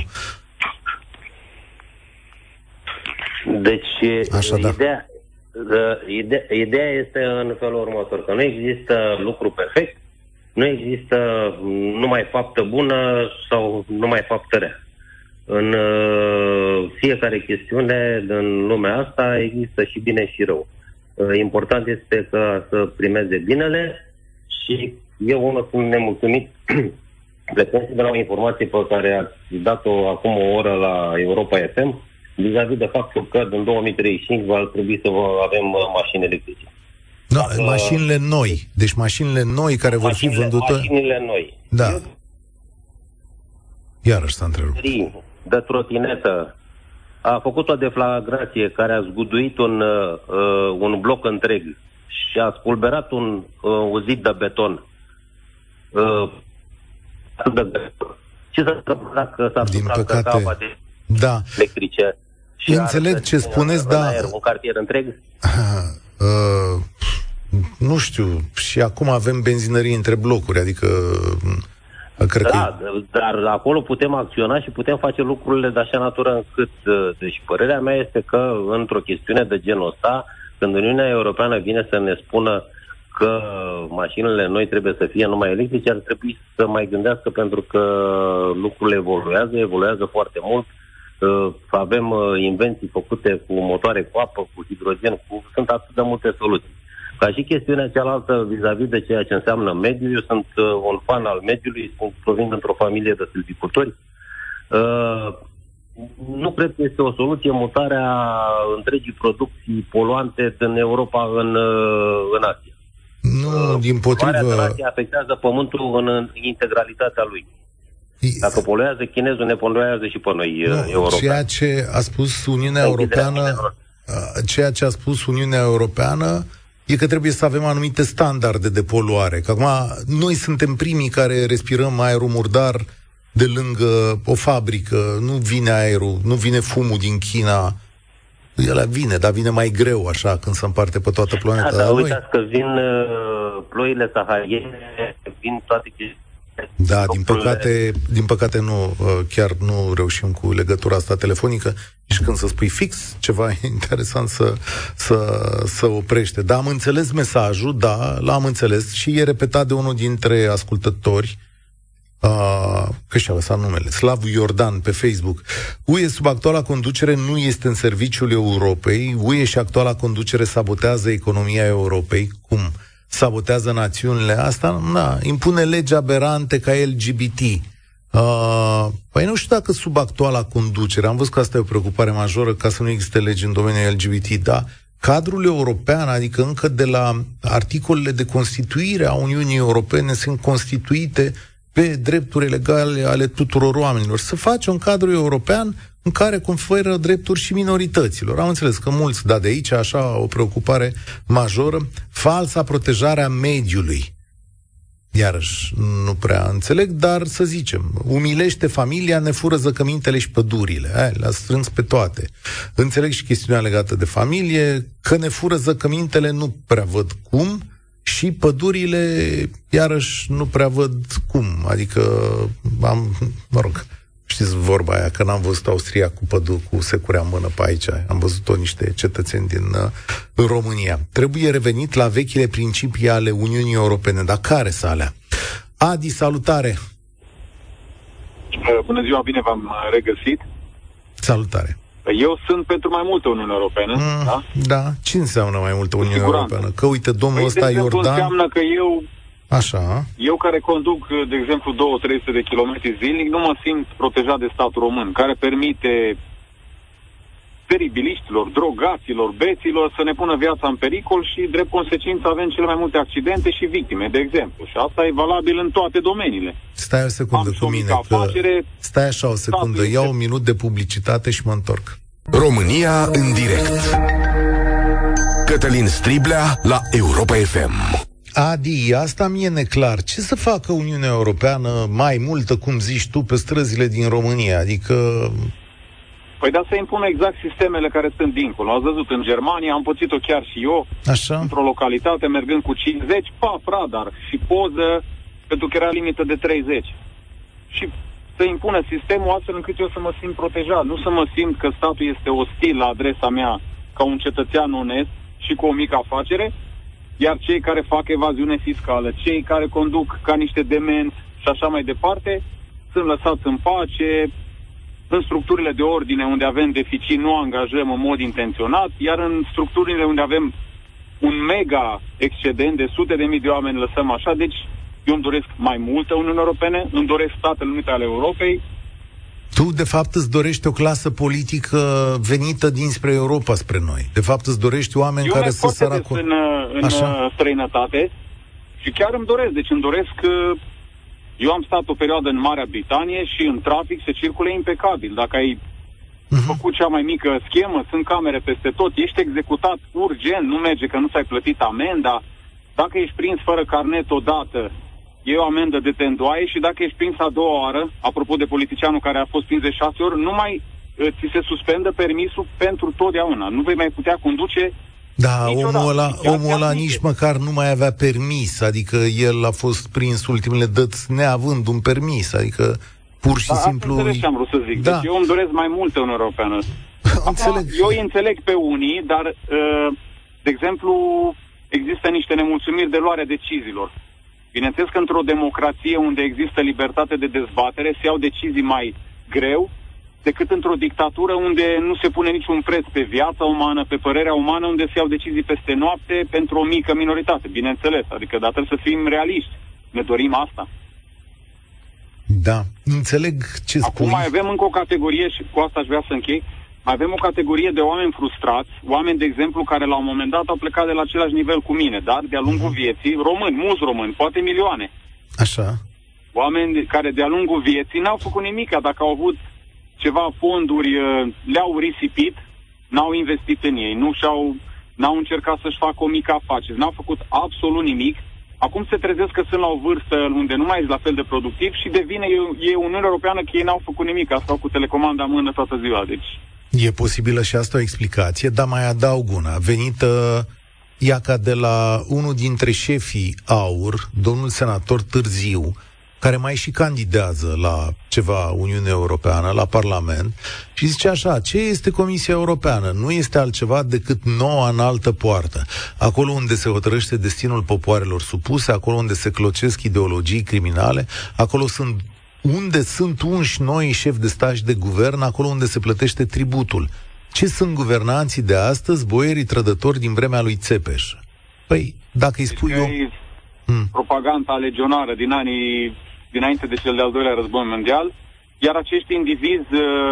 Deci, Așadar. ideea, ideea, ideea este în felul următor, că nu există lucru perfect, nu există numai faptă bună sau numai faptă rea. În uh, fiecare chestiune din lumea asta există și bine și rău. Uh, important este că să primeze binele și eu unul sunt nemulțumit, plecând de la o informație pe care ați dat-o acum o oră la Europa F M, vis-a-vis de faptul că în două mii treizeci și cinci va trebui să avem mașini electrice. No, Dacă, mașinile noi. Deci mașinile noi care vor fi vândute... Mașinile noi. Da. Eu... Iarăși s-a întrerupt. De trotinetă a făcut o deflagrație care a zguduit un, uh, un bloc întreg și a spulberat un, uh, un zid de beton. Uh, ce s-a întâmplat dacă s-a întâmplat căcava de da. electrice? Și înțeleg ce spuneți, dar... Un cartier întreg? Uh, uh, nu știu, și acum avem benzinării între blocuri, adică... Cred da, că... dar acolo putem acționa și putem face lucrurile de așa natură încât... Deci părerea mea este că într-o chestiune de genul ăsta, când Uniunea Europeană vine să ne spună că mașinile noi trebuie să fie numai electrice, ar trebui să mai gândească, pentru că lucrurile evoluează, evoluează foarte mult. Avem invenții făcute cu motoare cu apă, cu hidrogen, cu... sunt atât de multe soluții. Ca și chestiunea cealaltă vis-a-vis de ceea ce înseamnă mediul, eu sunt uh, un fan al mediului, sunt provin într-o familie de silvicultori. Uh, nu cred că este o soluție mutarea întregii producții poluante din Europa în, uh, în Asia. Nu, uh, din potrivă... Poluarea din Asia afectează pământul în, în integralitatea lui. Dacă poluează chinezul, ne poluează și pe noi, nu, europeni. Ceea ce a spus Uniunea Europeană, ceea ce a spus Uniunea Europeană e că trebuie să avem anumite standarde de poluare. Că acum noi suntem primii care respirăm aerul murdar de lângă o fabrică. Nu vine aerul, nu vine fumul din China. El vine, dar vine mai greu așa când se împarte pe toată planeta. Da, dar uitați că vin uh, ploile sahariene, vin toate chestiile. Da, din păcate, din păcate nu, chiar nu reușim cu legătura asta telefonică. Și când să spui fix ceva interesant să, să, să oprește. Da, am înțeles mesajul, da, l-am înțeles și e repetat de unul dintre ascultători. Uh, că și-a lăsat numele, Slavu Iordan pe Facebook. U E sub actuala conducere nu este în serviciul Europei. U E și actuala conducere sabotează economia Europei. Cum? Sabotează națiunile? Asta, na, impune legi aberante ca L G B T. Uh, păi nu știu dacă sub actuala conducere, am văzut că asta e o preocupare majoră ca să nu existe legi în domeniul L G B T, da? Cadrul european, adică încă de la articolele de constituire a Uniunii Europene, sunt constituite pe drepturi legale ale tuturor oamenilor. Să faci un cadru european în care conferă drepturi și minorităților. Am înțeles că mulți, da, de aici așa o preocupare majoră, falsa protejare a mediului. Iarăși, nu prea înțeleg, dar să zicem, umilește familia, ne fură zăcămintele și pădurile. Aia, le-a strâns pe toate. Înțeleg și chestiunea legată de familie, că ne fură zăcămintele, nu prea văd cum, și pădurile, iarăși, nu prea văd cum. Adică, am, mă rog, știți vorba aia, că n-am văzut Austria cu păduri, cu securea în mână pe aici. Am văzut-o niște cetățeni din uh, România. Trebuie revenit la vechile principii ale Uniunii Europene. Dar care să alea? Adi, salutare! Bună ziua, bine v-am regăsit. Salutare! Eu sunt pentru mai multă Uniune Europeană, mm, da? Da. Ce înseamnă mai multă Uniune Europeană? Că, uite, domnul păi, ăsta Iordan... înseamnă că eu... Așa. Eu care conduc, de exemplu, două trei sute de kilometri zilnic, nu mă simt protejat de statul român, care permite teribiliștilor, drogaților, beților să ne pună viața în pericol și, drept consecință, avem cele mai multe accidente și victime, de exemplu. Și asta e valabil în toate domeniile. Stai o secundă cu mine, că... Afacere, stai așa o secundă, iau un minut de publicitate și mă întorc. România în direct. Cătălin Striblea la Europa F M. Adi, asta mi-e neclar. Ce să facă Uniunea Europeană mai multă, cum zici tu, pe străzile din România? Adică... Păi da, să impună exact sistemele care sunt dincolo. Ați văzut, în Germania, am pățit-o chiar și eu, așa? Într-o localitate, mergând cu cincizeci, paf, radar și poză, pentru că era limită de treizeci. Și să impună sistemul astfel încât eu să mă simt protejat. Nu să mă simt că statul este ostil la adresa mea ca un cetățean onest și cu o mică afacere, iar cei care fac evaziune fiscală, cei care conduc ca niște demenți și așa mai departe, sunt lăsați în pace. În structurile de ordine unde avem deficit nu angajăm în mod intenționat, iar în structurile unde avem un mega excedent de sute de mii de oameni lăsăm așa. Deci eu îmi doresc mai multă Uniune Europene, îmi doresc Statele Unite ale Europei. Tu, de fapt, îți dorești o clasă politică venită dinspre Europa spre noi. De fapt, îți dorești oameni eu care să sără cu... în, în străinătate și chiar îmi doresc. Deci îmi doresc... Eu am stat o perioadă în Marea Britanie și în trafic se circule impecabil. Dacă ai uh-huh. făcut cea mai mică schemă, sunt camere peste tot, ești executat urgent, nu merge că nu ți-ai plătit amenda. Dacă ești prins fără carnet odată, e o amendă de tendoaie și dacă ești prins a doua oară, apropo de politicianul care a fost prins de șase ori, nu mai ți se suspendă permisul pentru totdeauna. Nu vei mai putea conduce. Da, omul ăla, omul ăla nici măcar nu mai avea permis, adică el a fost prins ultimele dăți neavând un permis, adică pur și da, simplu... Da, ce am vrut să zic. Da. Deci eu îmi doresc mai multă Uniune Europeană. Acum, eu îi înțeleg pe unii, dar, de exemplu, există niște nemulțumiri de luarea deciziilor. Bineînțeles că într-o democrație unde există libertate de dezbatere, se iau decizii mai greu, decât într-o dictatură unde nu se pune niciun preț pe viața umană, pe părerea umană, unde se iau decizii peste noapte pentru o mică minoritate, bineînțeles. Adică, dar trebuie să fim realiști. Ne dorim asta. Da, înțeleg ce spui. Acum mai avem încă o categorie, și cu asta aș vrea să închei, mai avem o categorie de oameni frustrați, oameni, de exemplu, care la un moment dat au plecat de la același nivel cu mine, dar de-a lungul uh-huh. vieții, români, mulți români, poate milioane. Așa. Oameni care de-a lungul vieții n-au făcut nimic, dacă au avut ceva fonduri, le-au risipit, n-au investit în ei, nu și-au, n-au încercat să-și facă o mică afacere, n-au făcut absolut nimic. Acum se trezesc că sunt la o vârstă unde nu mai ești la fel de productiv și devine e, e Uniunea Europeană că ei n-au făcut nimic, asta au cu telecomanda în mână toată ziua. Deci... E posibilă și asta o explicație, dar mai adaug una. A venit uh, iaca de la unul dintre șefii AUR, domnul senator Târziu, care mai și candidează la ceva Uniune Europeană, la Parlament, și zice așa: ce este Comisia Europeană? Nu este altceva decât noua înaltă poartă. Acolo unde se hotărăște destinul popoarelor supuse, acolo unde se clocesc ideologii criminale, acolo sunt unde sunt unși noi șefi de stat și de guvern, acolo unde se plătește tributul. Ce sunt guvernanții de astăzi, boierii trădători din vremea lui Țepeș? Păi, dacă îi spui eu... Hmm. Propaganda legionară din anii dinainte de cel de-al doilea război mondial, iar acești indivizi,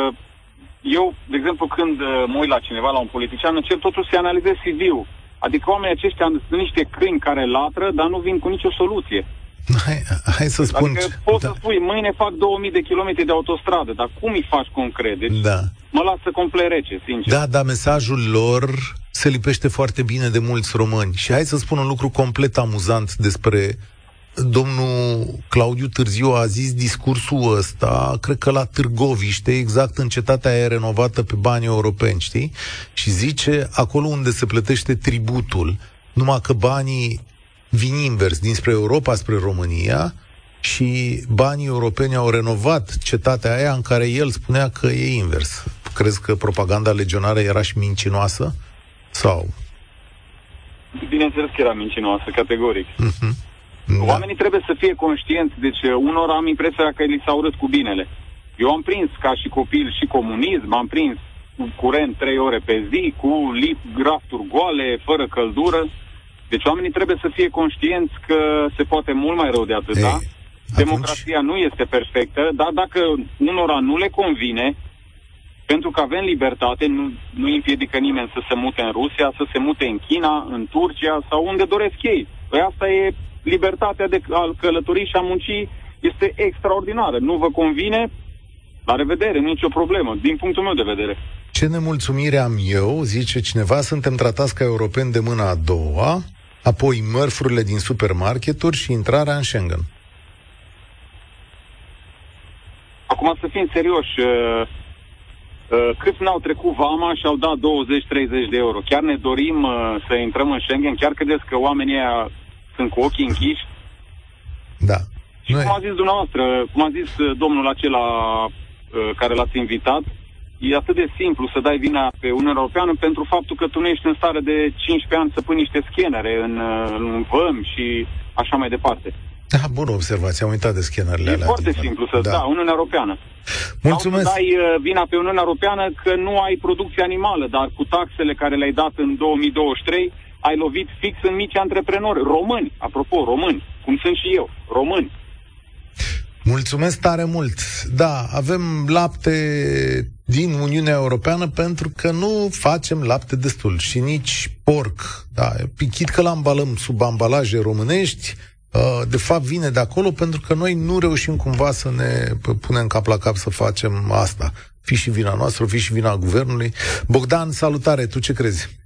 eu, de exemplu, când mă uit la cineva, la un politician, încerc totuși să analizez C V-ul. Adică oamenii aceștia sunt niște câini care latră, dar nu vin cu nicio soluție. Hai, hai să spun... Adică poți da. să spui, mâine fac două mii de kilometri de autostradă, dar cum îi faci concret? Deci da. mă lasă complet rece, sincer. Da, dar mesajul lor se lipește foarte bine de mulți români. Și hai să spun un lucru complet amuzant despre domnul Claudiu Târziu. A zis discursul ăsta, cred că la Târgoviște, exact în cetatea aia renovată pe bani europeni, știi? Și zice, acolo unde se plătește tributul, numai că banii vin invers, dinspre Europa spre România, și banii europeni au renovat cetatea aia în care el spunea că e invers. Crezi că propaganda legionară era și mincinoasă? Sau? Bineînțeles că era mincinoasă, categoric. Uh-huh. Da. Oamenii trebuie să fie conștienți. Deci unor am impresia că li s-a urât cu binele. Eu am prins ca și copil și comunism, am prins cu curent trei ore pe zi, cu lip, grafturi goale, fără căldură. Deci oamenii trebuie să fie conștienți că se poate mult mai rău de atât, da? Democrația nu este perfectă, dar dacă unora nu le convine, pentru că avem libertate, nu, nu împiedică nimeni să se mute în Rusia, să se mute în China, în Turcia sau unde doresc ei. Păi asta e libertatea de a călători și a munci, este extraordinară. Nu vă convine? La revedere, nicio problemă, din punctul meu de vedere. Ce nemulțumire am eu, zice cineva, suntem tratați ca europeni de mâna a doua, apoi mărfurile din supermarketuri și intrarea în Schengen. Acum să fim serioși, uh, uh, câți n-au trecut vama și au dat douăzeci treizeci de euro? Chiar ne dorim uh, să intrăm în Schengen? Chiar credeți că oamenii ăia sunt cu ochii închiși? Da. Și Noi... cum a zis dumneavoastră, cum a zis uh, domnul acela uh, care l-ați invitat, e atât de simplu să dai vina pe Uniunea Europeană pentru faptul că tu nu ești în stare de cincisprezece ani să pui niște scanere în, în văm și așa mai departe. Da, bună observație, am uitat de scanerele alea. E foarte simplu să, da, da Uniunea Europeană. Mulțumesc. Sau să dai vina pe Uniunea Europeană că nu ai producție animală, dar cu taxele care le-ai dat în două mii douăzeci și trei ai lovit fix în mici antreprenori, români, apropo, români, cum sunt și eu, români. Mulțumesc tare mult. Da, avem lapte din Uniunea Europeană pentru că nu facem lapte destul și nici porc. Da, chit că l-ambalăm sub ambalaje românești, de fapt vine de acolo pentru că noi nu reușim cumva să ne punem cap la cap să facem asta. Fi și vina noastră, fi și vina guvernului. Bogdan, salutare, tu ce crezi?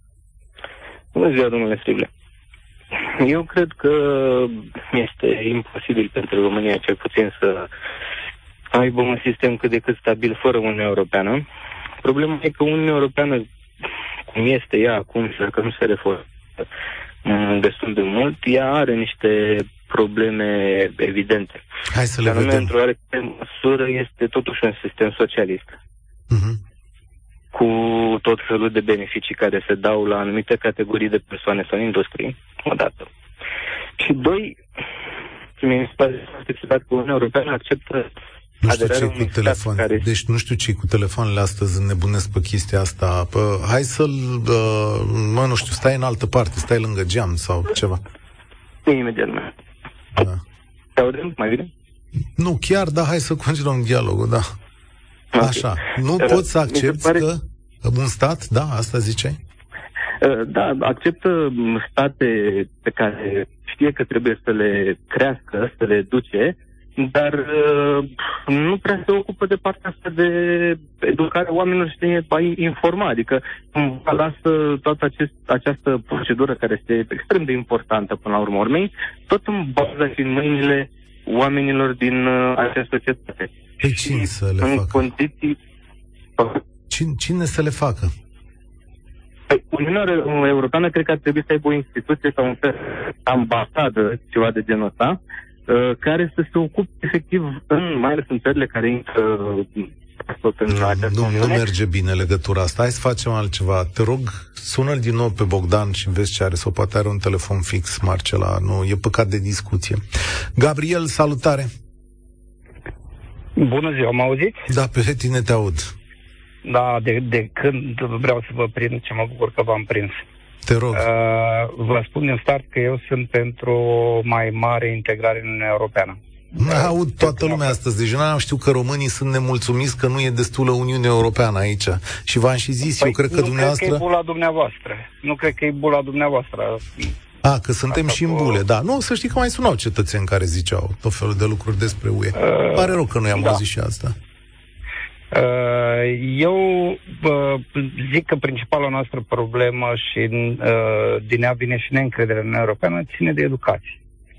Bună ziua, domnule Strible. Eu cred că este imposibil pentru România, cel puțin, să aibă un sistem cât de cât stabil fără Uniunea Europeană. Problema e că Uniunea Europeană, cum este ea acum și dacă nu se reformează destul de mult, ea are niște probleme evidente. Hai să le anume, vedem. Într-o oarecare măsură este totuși un sistem socialist. Uh-huh. Cu tot felul de beneficii care se dau la anumite categorii de persoane sau industrii, odată. Și doi, mi se pare foarte ciudat că Uniunea Europeană acceptă nu știu ce cu telefon. Care... Deci nu știu ce cu telefoanele astăzi nebunesc pe chestia asta. Pă, hai să-l, uh, mă, nu știu, stai în altă parte, stai lângă geam sau ceva. Imediat, mai. Da. Te audem? Mai bine? Nu, chiar, dar hai să continuăm dialogul, da. Okay. Așa. Nu uh, poți să accepti pare... că un stat, da, asta ziceai? Uh, da, acceptă state pe care știe că trebuie să le crească, să le educe, dar uh, nu prea se ocupă de partea asta de educarea oamenilor și de a informa. Adică lasă toată acest, această procedură care este extrem de importantă până la urmă urmei, tot în baza și în mâinile oamenilor din uh, această societate. Pe cine să le facă? Condiții... Cine, cine să le facă? Uniunea Europeană cred că ar trebui să aibă o instituție sau un fel ambasadă, ceva de genul ăsta, uh, care să se ocupe efectiv, în, mai ales în țările care intră tot în această nu, nu merge bine legătura asta. Hai să facem altceva. Te rog, sună-l din nou pe Bogdan și vezi ce are, sau poate are un telefon fix, Marcela. Nu, e păcat de discuție. Gabriel, salutare! Bună ziua, mă auziți? Da, pe tine te aud. Da, de, de când vreau să vă prind, ce mă bucur că v-am prins. Te rog. Uh, vă spun din start că eu sunt pentru o mai mare integrare în Uniunea Europeană. Aud toată lumea astăzi. Deci n-am știut că românii sunt nemulțumiți că nu e destulă Uniunea Europeană aici. Și v-am și zis, păi eu cred că nu dumneavoastră... Nu cred că e bula dumneavoătre. Nu cred că e bula dumneavoastră. A, că suntem asta și în cu... bule, da. Nu, să știi că mai sunau cetățeni care ziceau tot felul de lucruri despre U E. Uh, Pare rău că nu i-am da. auzit și asta. Eu zic că principala noastră problemă și din ea vine și neîncrederea în Uniunea Europeană ține de educație.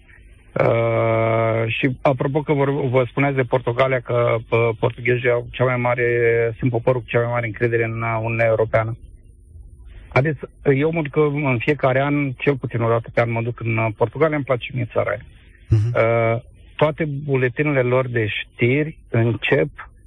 Și apropo că vă spuneați de Portugalia că portughezii au cea mai mare, sunt poporul cu cea mai mare încredere în Uniunea Europeană. Haideți, eu mă duc în fiecare an, cel puțin o dată pe an mă duc în Portugalia, îmi place mie țara aia. Uh-huh. Toate buletinele lor de știri încep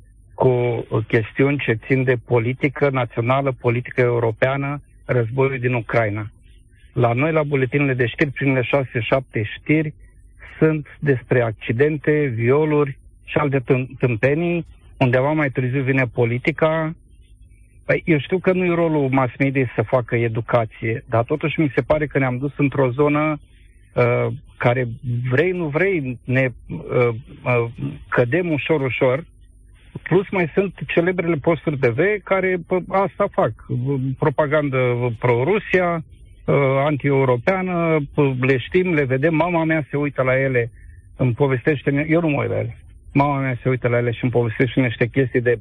cu chestiuni ce țin de politică națională, politică europeană, războiul din Ucraina. La noi, la buletinele de știri, primele șase, șapte știri sunt despre accidente, violuri și alte tâmpenii. Undeva mai târziu vine politica. Păi, eu știu că nu e rolul mass media să facă educație, dar totuși mi se pare că ne-am dus într-o zonă uh, care, vrei, nu vrei, ne uh, uh, cădem ușor, ușor. Plus mai sunt celebrele posturi T V care pă, asta fac. Propagandă pro-Rusia, uh, anti-europeană, le știm, le vedem. Mama mea se uită la ele, îmi povestește, eu nu mă uit la ele. Mama mea se uită la ele și îmi povestește niște chestii de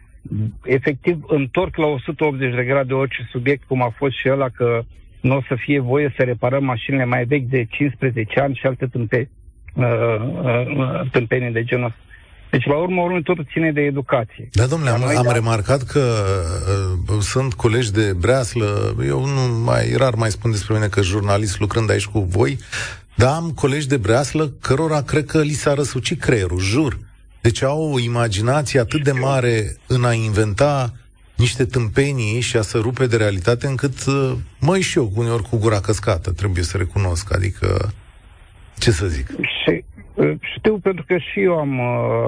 efectiv întorc la o sută optzeci de grade orice subiect, cum a fost și ăla că nu o să fie voie să reparăm mașinile mai vechi de cincisprezece ani și alte tâmpeni, uh, uh, tâmpenii de genul ăsta. Deci, la urmă, urmă, totul ține de educație. Da, domnule, am, am da... remarcat că uh, sunt colegi de breaslă, eu nu mai rar mai spun despre mine că jurnalist lucrând aici cu voi, dar am colegi de breaslă cărora cred că li s-a răsucit creierul, jur. Deci au o imaginație atât de mare în a inventa niște tâmpenii și a se rupe de realitate încât, măi, și eu uneori cu gura căscată, trebuie să recunosc, adică, ce să zic? Și, știu, pentru că și eu am,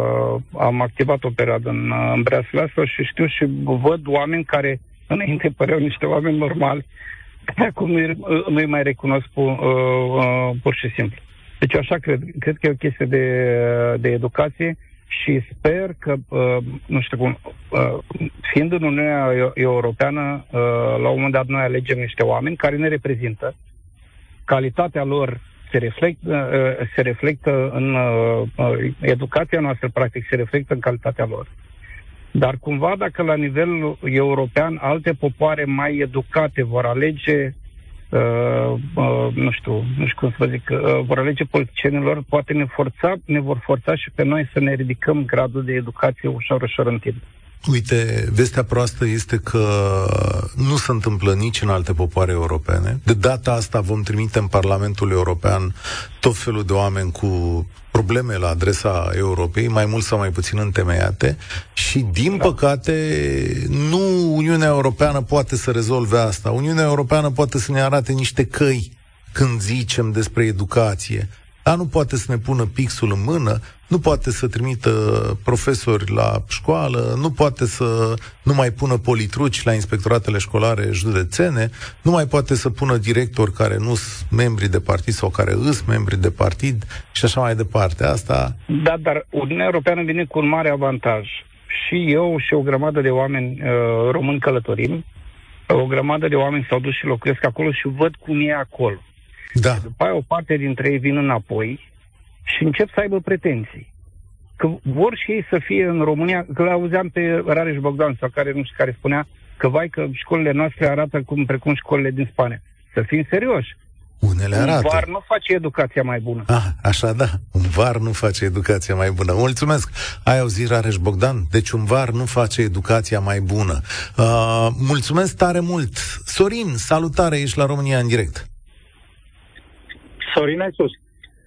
am activat o perioadă în, în breaslă asta și știu și văd oameni care înainte păreau niște oameni normali, care acum nu, nu-i mai recunosc pur, pur și simplu. Deci așa cred, cred că e o chestie de, de educație. Și sper că, uh, nu știu cum, uh, fiind în Uniunea Europeană, uh, la un moment dat noi alegem niște oameni care ne reprezintă. Calitatea lor se reflectă, uh, se reflectă în uh, educația noastră, practic, se reflectă în calitatea lor. Dar cumva, dacă la nivel european alte popoare mai educate vor alege Uh, uh, nu știu, nu știu cum să vă zic, uh, vor alege politicienilor, poate ne, forța, ne vor forța și pe noi să ne ridicăm gradul de educație ușor, ușor în timp. Uite, vestea proastă este că nu se întâmplă nici în alte popoare europene. De data asta vom trimite în Parlamentul European tot felul de oameni cu probleme la adresa Europei, mai mult sau mai puțin întemeiate, și, din da. păcate, nu Uniunea Europeană poate să rezolve asta. Uniunea Europeană poate să ne arate niște căi când zicem despre educație, dar nu poate să ne pună pixul în mână, nu poate să trimită profesori la școală, nu poate să nu mai pună politruci la inspectoratele școlare județene, nu mai poate să pună directori care nu sunt membri de partid sau care îs membri de partid și așa mai departe. Asta... Da, dar Uniunea Europeană vine cu un mare avantaj. Și eu și o grămadă de oameni uh, români călătorim, o grămadă de oameni s-au dus și locuiesc acolo și văd cum e acolo. Da. După aia o parte dintre ei vin înapoi și încep să aibă pretenții. Că vor și ei să fie în România, că l-auzeam pe Rareș Bogdan, sau care nu știu care spunea că vai că școlile noastre arată cum, precum școlile din Spania. Să fim serioși. Unele arată. Un var nu face educația mai bună. Ah, așa da. Un var nu face educația mai bună. Mulțumesc. Ai auzit, Rareș Bogdan? Deci un var nu face educația mai bună. Uh, mulțumesc tare mult. Sorin, salutare, ești la România în direct. Sorin, ai sus.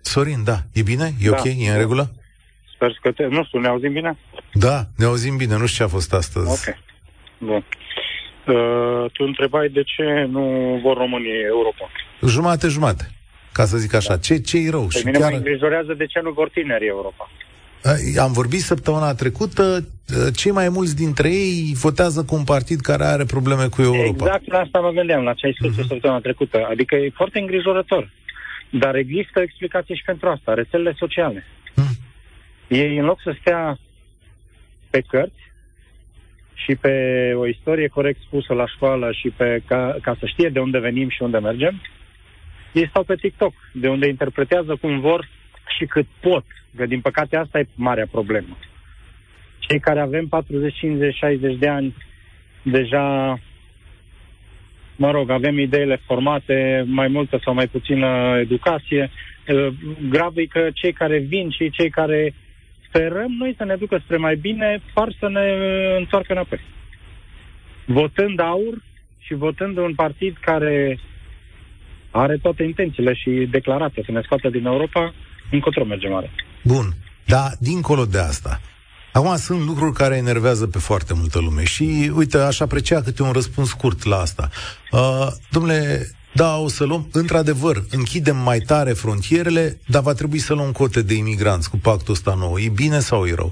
Sorin, da. E bine? E da. ok? E în regulă? Sper că te... Nu știu, ne auzim bine? Da, ne auzim bine. Nu știu ce a fost astăzi. Ok. Bun. Uh, tu întrebai de ce nu vor românii Europa. Jumate-jumate, ca să zic așa. Da. Ce, ce-i rău? Pe și mine chiar... mă îngrijorează de ce nu vor tinerii Europa. Am vorbit săptămâna trecută, cei mai mulți dintre ei votează cu un partid care are probleme cu Europa. Exact la asta mă gândeam, la ce ai spus uh-huh. săptămâna trecută. Adică e foarte îngrijorător. Dar există explicație și pentru asta, rețelele sociale. Uh-huh. Ei, în loc să stea pe cărți și pe o istorie corect spusă la școală și pe ca, ca să știe de unde venim și unde mergem, ei stau pe TikTok, de unde interpretează cum vor și cât pot. Că, din păcate, asta e marea problemă. Cei care avem patruzeci, cincizeci, șaizeci de ani, deja, mă rog, avem ideile formate, mai multă sau mai puțină educație. Grav e că cei care vin și cei care sperăm noi să ne ducă spre mai bine, par să ne întoarcă înapoi. Votând AUR și votând un partid care are toate intențiile și declarate să ne scoată din Europa, încotro merge mare. Bun, dar dincolo de asta, acum sunt lucruri care enervează pe foarte multă lume și, uite, aș aprecia câte un răspuns scurt la asta. Uh, dom'le, da, o să luăm, într-adevăr, închidem mai tare frontierele, dar va trebui să luăm cote de imigranți cu pactul ăsta nou. E bine sau e rău?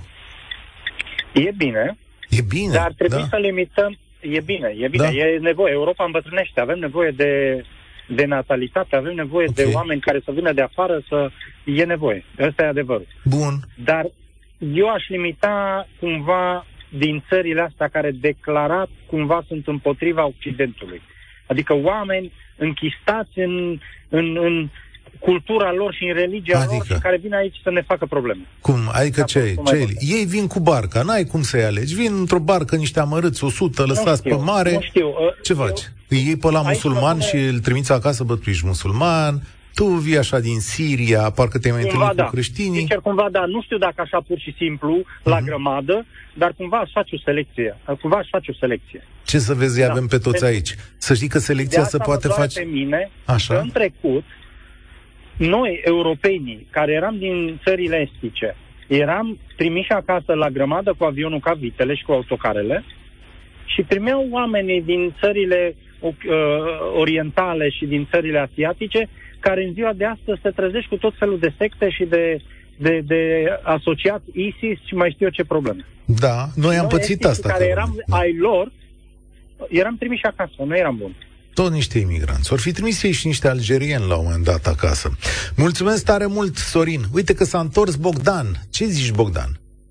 E bine. E bine, dar trebuie da. să limităm. E bine, e bine. Da. E nevoie. Europa îmbătrânește. Avem nevoie de, de natalitate, avem nevoie okay. de oameni care să vină de afară, să... E nevoie. Ăsta e adevărul. Bun. Dar eu aș limita cumva din țările astea care declarat cumva sunt împotriva Occidentului. Adică oameni închistați în, în, în cultura lor și în religia adică, lor și care vin aici să ne facă probleme. Cum? Adică da, ce? ce ei vin cu barca, n-ai cum să-i alegi. Vin într-o barcă niște amărâți, o sută, lăsați știu, pe mare. Nu știu. Ce faci? Eu, îi iei pe la musulman și îl trimiți acasă, bă, tu ești musulman, tu vii așa din Siria, parcă te-ai mai întâlnit da. cu creștinii. Sincer, cumva, da, nu știu dacă așa pur și simplu, uh-huh. la grămadă, dar cumva aș face o selecție. Cumva aș face o selecție. Ce să vezi, da. avem pe toți pe aici. Să știi că selecția se poate face... pe mine, așa? Că în trecut, noi, europenii, care eram din țările estice, eram trimiși acasă la grămadă cu avionul ca vitele și cu autocarele și primeau oamenii din țările uh, orientale și din țările asiatice, care în ziua de astăzi se trezește cu tot felul de secte și de, de, de asociați ISIS și mai știu eu ce probleme. Da, noi am pățit asta. Care eram da. ai lor, eram trimiși acasă, nu eram buni. Tot niște imigranți. Or fi trimis ei și niște algerieni la un moment dat acasă. Mulțumesc tare mult, Sorin. Uite că s-a întors Bogdan. Ce zici, Bogdan?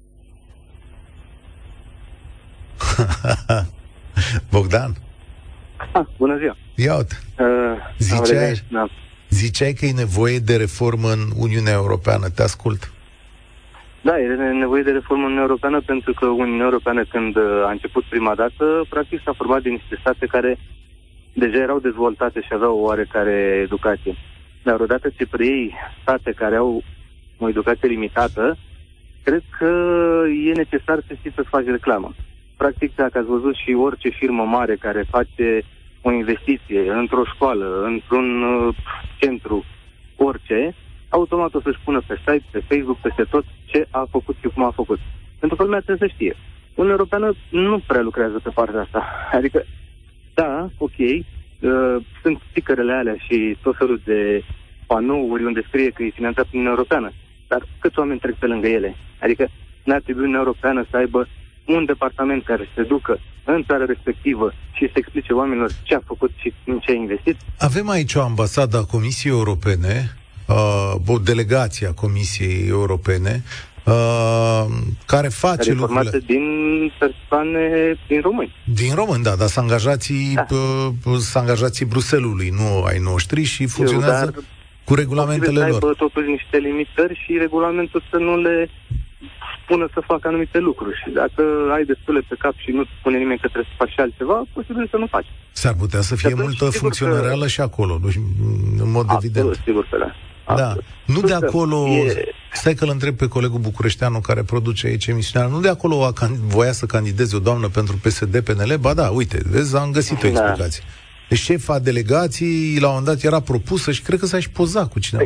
Bogdan? Ah, bună ziua. Ia uite. Uh, ziceai, da. ziceai că e nevoie de reformă în Uniunea Europeană. Te ascult. Da, e nevoie de reformă în Uniunea Europeană pentru că Uniunea Europeană, când a început prima dată, practic s-a format din niște state care deja erau dezvoltate și aveau o oarecare educație. Dar odată ce preiei state care au o educație limitată, cred că e necesar să știi să faci reclamă. Practic, dacă ați văzut și orice firmă mare care face o investiție într-o școală, într-un uh, centru, orice, automat o să-și pună pe site, pe Facebook, peste tot ce a făcut și cum a făcut. Pentru că lumea trebuie să știe. Uniunea Europeană nu prea lucrează pe partea asta. Adică, da, ok, uh, sunt stickerele alea și tot felul de panouri unde scrie că e finanțat prin Uniunea Europeană, dar câți oameni trec pe lângă ele? Adică n-ar trebui Uniunea Europeană să aibă un departament care se ducă în țara respectivă și să explice oamenilor ce a făcut și în ce a investit? Avem aici o ambasadă a Comisiei Europene, uh, o delegație a Comisiei Europene, uh, care face care lucrurile... formată din persoane din români. Din români, da, dar sunt angajații, da. uh, sunt angajații Bruselului, nu ai noștri și funcționează dar cu regulamentele lor. Trebuie să aibă totuși niște limitări și regulamentul să nu le spună să facă anumite lucruri. Și dacă ai destule pe cap și nu spune nimeni că trebuie să faci și altceva, posibil să nu faci. S-ar putea să fie multă funcționăreală că... și acolo, în mod absolut, evident. Sigur că da. Da. Nu de acolo, e... stai că îl întreb pe colegul bucureșteanu care produce aici emisiunea, nu de acolo a can... voia să candideze o doamnă pentru P S D P N L? Ba da, uite, vezi, am găsit o explicație. Da. Deci șefa delegației, la un moment dat, era propusă și cred că s-a și pozat cu cineva.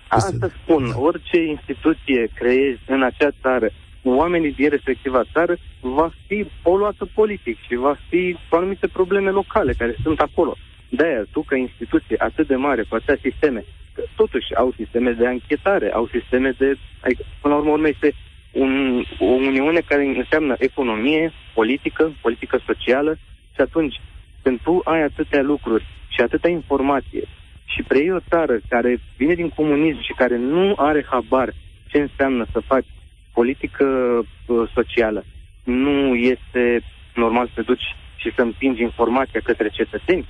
Asta spun, orice instituție creezi în acea țară, oamenii din respectiva țară, va fi poluată politic și va fi cu anumite probleme locale care sunt acolo. De-aia, tu, ca instituție atât de mare, cu atâtea sisteme, că totuși au sisteme de anchetare, au sisteme de... Adică, până la urmă, urmă este un, o uniune care înseamnă economie, politică, politică socială și atunci, când tu ai atâtea lucruri și atâtea informație și preiei o țară care vine din comunism și care nu are habar ce înseamnă să faci politică uh, socială, nu este normal să duci și să împingi informația către cetățeni?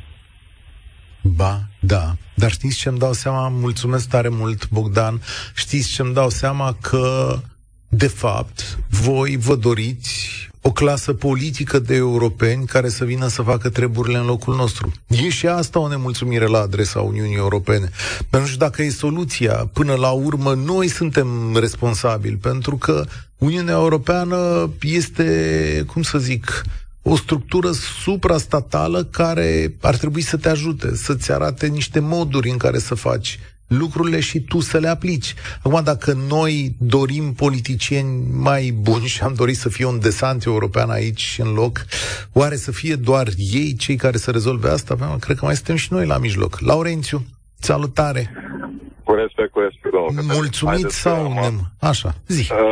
Ba, da. Dar știți ce-mi dau seama? Mulțumesc tare mult, Bogdan. Știți ce-mi dau seama? Că, de fapt, voi vă doriți o clasă politică de europeni care să vină să facă treburile în locul nostru. E și asta o nemulțumire la adresa Uniunii Europene. Dar nu știu dacă e soluția. Până la urmă, noi suntem responsabili, pentru că Uniunea Europeană este, cum să zic, o structură suprastatală care ar trebui să te ajute, să-ți arate niște moduri în care să faci lucrurile și tu să le aplici. Acum, dacă noi dorim politicieni mai buni și am dorit să fie un desant european aici în loc, oare să fie doar ei cei care să rezolve asta? Cred că mai suntem și noi la mijloc. Laurențiu, salutare! Cu respect, cu respect, domnul. Mulțumit sau nem? Așa, zi. Uh,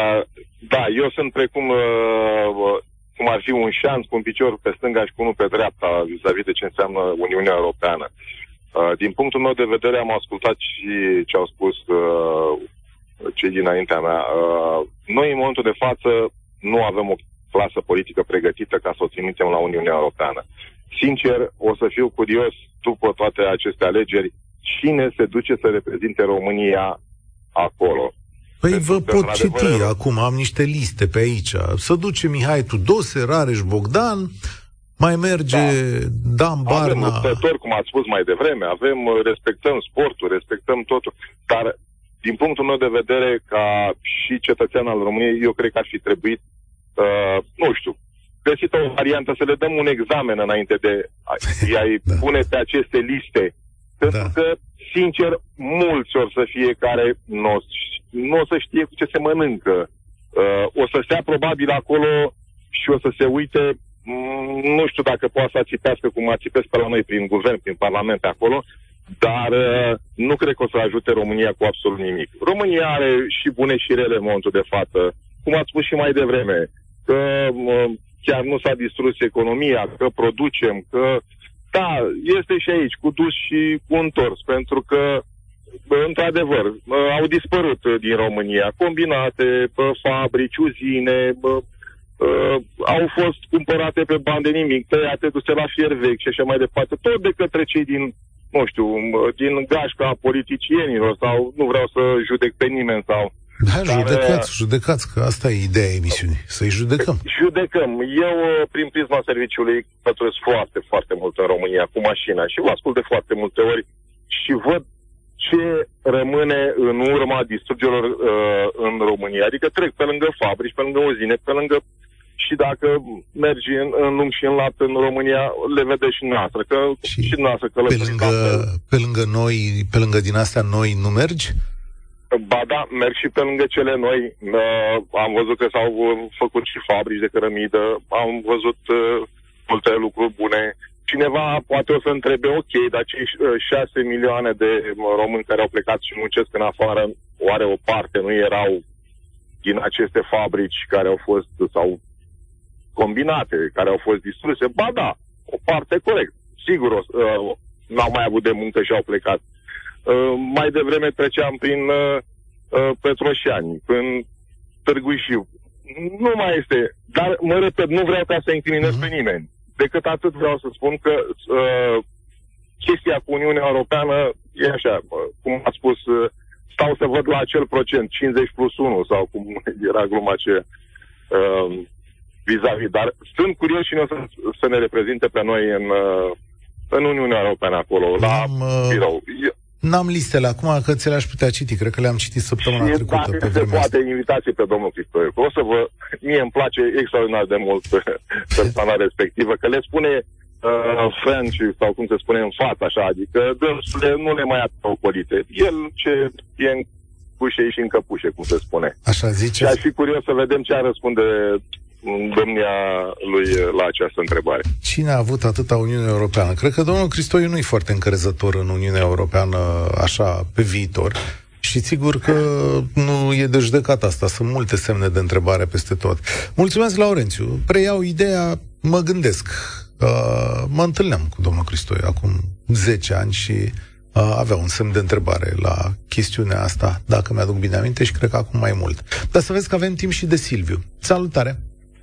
da, eu sunt precum uh, cum ar fi un șanț cu un picior pe stânga și cu unul pe dreapta vis-a-vis de ce înseamnă Uniunea Europeană. Uh, din punctul meu de vedere, am ascultat și ce au spus uh, cei dinaintea mea. Uh, noi, în momentul de față, nu avem o clasă politică pregătită ca să o trimitem la Uniunea Europeană. Sincer, o să fiu curios, după toate aceste alegeri, cine se duce să reprezinte România acolo. Păi vă pot citi acum, am niște liste pe aici. Să duce Mihai Tudose, Rareș Bogdan, mai merge da. Dan Barna. Avem luptători, cum ați spus mai devreme, avem, respectăm sportul, respectăm totul, dar din punctul meu de vedere, ca și cetățean al României, eu cred că ar fi trebuit, uh, nu știu, găsit o variantă să le dăm un examen înainte de a-i da. pune pe aceste liste. Pentru da. că, sincer, mulți or să fie care nu, nu o să știe cu ce se mănâncă. Uh, o să stea probabil acolo și o să se uite, m- nu știu dacă poate să ațipească cum ațipesc pe la noi prin guvern, prin parlament acolo, dar uh, nu cred că o să ajute România cu absolut nimic. România are și bune și rele în momentul de față, cum ați spus și mai devreme, că uh, chiar nu s-a distrus economia, că producem, că da, este și aici, cu dus și cu întors, pentru că, într-adevăr, au dispărut din România combinate, fabrici, uzine, au fost cumpărate pe bani de nimic, tăiate, duse la fier vechi și așa mai departe, tot de către cei din, nu știu, din gașca politicienilor, sau nu vreau să judec pe nimeni, sau... Da, dar, judecați, judecați, că asta e ideea emisiunii, să-i judecăm. Judecăm. Eu, prin prisma serviciului, pătrăsc foarte, foarte mult în România cu mașina și vă ascult de foarte multe ori și văd ce rămâne în urma distrugerilor uh, în România. Adică trec pe lângă fabrici, pe lângă uzine, pe lângă... Și dacă mergi în, în lung și în lat în România, le vedeți și noastră. Că, și, și noastră că pe, lângă, pe lângă noi, pe lângă din astea noi, nu mergi? Ba da, merg și pe lângă cele noi. Uh, am văzut că s-au făcut și fabrici de cărămidă, am văzut uh, multe lucruri bune. Cineva poate o să întrebe, ok, dar cei șase milioane de români care au plecat și muncesc în afară, oare o parte nu erau din aceste fabrici care au fost, sau combinate, care au fost distruse? Ba da, o parte corect. Sigur, uh, n-au mai avut de muncă și au plecat. Uh, mai devreme treceam prin uh, uh, Petroșani, prin Târgu Jiu. Nu mai este. Dar, mă repet, nu vreau ca să incriminez pe nimeni. Decât atât vreau să spun că uh, chestia cu Uniunea Europeană e așa, uh, cum a spus, uh, stau să văd la acel procent, cincizeci plus unu, sau cum era gluma aceea, uh, vis-a-vis. Dar sunt curios și noi să, să ne reprezinte pe noi în, uh, în Uniunea Europeană acolo, la uh... birou. N-am listele acum, că ți le-aș putea citi. Cred că le-am citit săptămâna și trecută. Și dacă se poate, invitație pe domnul Cristoiu. O să vă... Mie îmi place extraordinar de mult persoana respectivă, că le spune uh, French, sau cum se spune, în față, așa, adică dânsurile nu le mai atât ocolite. El ce e în cușe și în căpușe, cum se spune. Așa zice. Și aș fi curios să vedem ce ar răspunde domnia lui la această întrebare. Cine a avut atâta Uniune Europeană? Cred că domnul Cristoiu nu e foarte încrezător în Uniunea Europeană așa pe viitor. Și sigur că nu e de judecat asta. Sunt multe semne de întrebare peste tot. Mulțumesc, Laurențiu. Preiau ideea, mă gândesc. Uh, mă întâlneam cu domnul Cristoiu acum zece ani și uh, avea un semn de întrebare la chestiunea asta, dacă mi-aduc bine aminte, și cred că acum mai mult. Dar să vezi că avem timp și de Silviu. Salutare!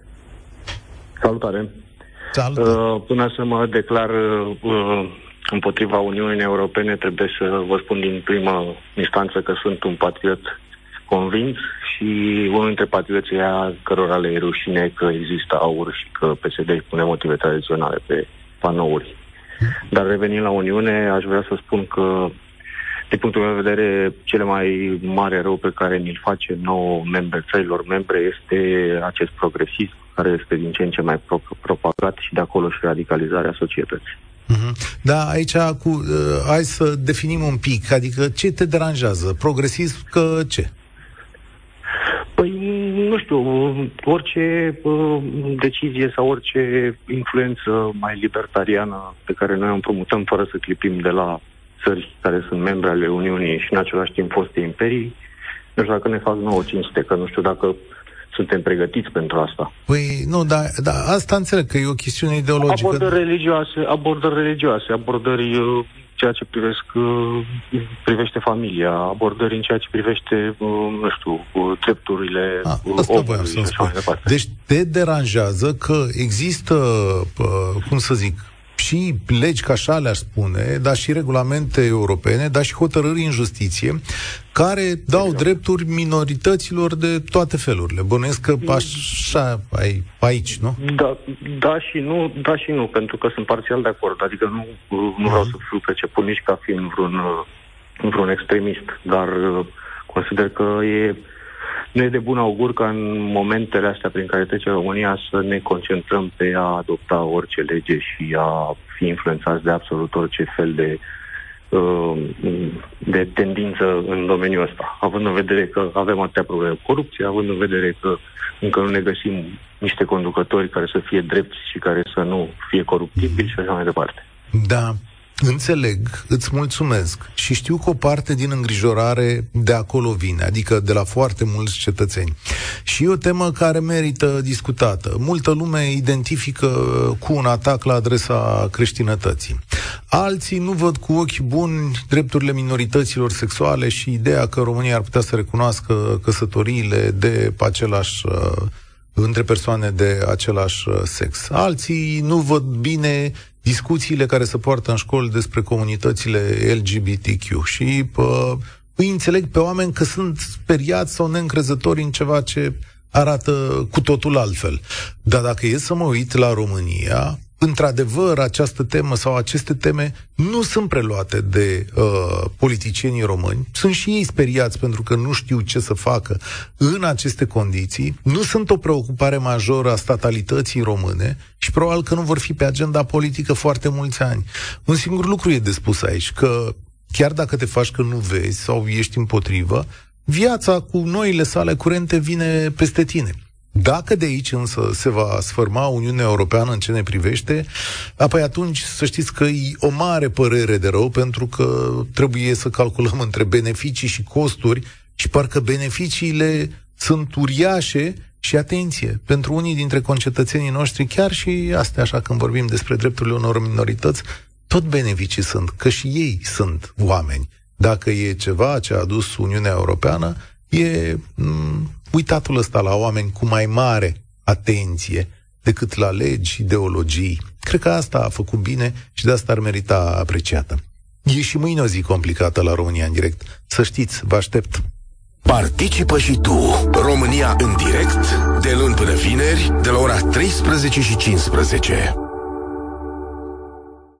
Salutare! Salutare. Uh, până să mă declar uh, împotriva Uniunii Europene, trebuie să vă spun din primă instanță că sunt un patriot convins și unul dintre patrioții aia cărora le e rușine că există aur și că P S D își pune motive tradiționale pe panouri. Dar revenind la Uniune, aș vrea să spun că, din punctul meu de vedere, cele mai mare rău pe care ni-l face nouă membre, țărilor membre, este acest progresism care este din ce în ce mai pro- propagat și de acolo și radicalizarea societății. Mm-hmm. Da, aici cu, uh, hai să definim un pic, adică ce te deranjează? Progresism că ce? Păi, nu știu, orice uh, decizie sau orice influență mai libertariană pe care noi o împrumutăm fără să clipim de la țări care sunt membre ale Uniunii și în același timp foste imperii, nu știu dacă ne fac nouă cinste, că nu știu dacă suntem pregătiți pentru asta. Păi, nu, dar da, asta înțeleg, că e o chestiune ideologică. Abordări religioase, abordări religioase, abordări uh, ceea ce privesc, uh, privește familia, abordări în ceea ce privește, uh, nu știu, uh, drepturile A, uh, asta omului și așa mai departe. Deci te deranjează că există, uh, cum să zic, și legi ca așa le-aș spune, dar și regulamente europene, dar și hotărâri în justiție, care dau exact. drepturi minorităților de toate felurile. Bănuiesc că așa ai aici, nu? Da, da și nu, da și nu, pentru că sunt parțial de acord. Adică nu, nu vreau să fiu perceput nici ca fiind vreun, vreun extremist, dar consider că e, nu e de bun augur ca în momentele astea prin care trece România să ne concentrăm pe a adopta orice lege și a fi influențați de absolut orice fel de de tendință în domeniul ăsta, având în vedere că avem atâtea probleme cu corupție, având în vedere că încă nu ne găsim niște conducători care să fie drepți și care să nu fie coruptibili și așa mai departe. Da, înțeleg, îți mulțumesc și știu că o parte din îngrijorare de acolo vine, adică de la foarte mulți cetățeni. Și e o temă care merită discutată. Multă lume identifică cu un atac la adresa creștinătății. Alții nu văd cu ochi buni drepturile minorităților sexuale și ideea că România ar putea să recunoască căsătoriile de același, între persoane de același sex. Alții nu văd bine discuțiile care se poartă în școli despre comunitățile L G B T Q și pă, îi înțeleg pe oameni că sunt speriați sau neîncrezători în ceva ce arată cu totul altfel. Dar dacă e să mă uit la România, într-adevăr, această temă sau aceste teme nu sunt preluate de uh, politicienii români. Sunt și ei speriați pentru că nu știu ce să facă în aceste condiții. Nu sunt o preocupare majoră a statalității române și probabil că nu vor fi pe agenda politică foarte mulți ani. Un singur lucru e de spus aici, că chiar dacă te faci că nu vezi sau ești împotrivă, viața cu noile sale curente vine peste tine. Dacă de aici însă se va sfârma Uniunea Europeană în ce ne privește, apoi atunci să știți că e o mare părere de rău, pentru că trebuie să calculăm între beneficii și costuri și parcă beneficiile sunt uriașe și, atenție, pentru unii dintre concetățenii noștri, chiar și astea, așa, când vorbim despre drepturile unor minorități, tot beneficii sunt, că și ei sunt oameni. Dacă e ceva ce a adus Uniunea Europeană, e m- uitatul ăsta la oameni cu mai mare atenție decât la legi, ideologii. Cred că asta a făcut bine și de asta ar merita apreciată. E și mâine o zi complicată la România în direct. Să știți, vă aștept. Participă și tu. România în direct, de luni până vineri, de la ora treisprezece și cincisprezece.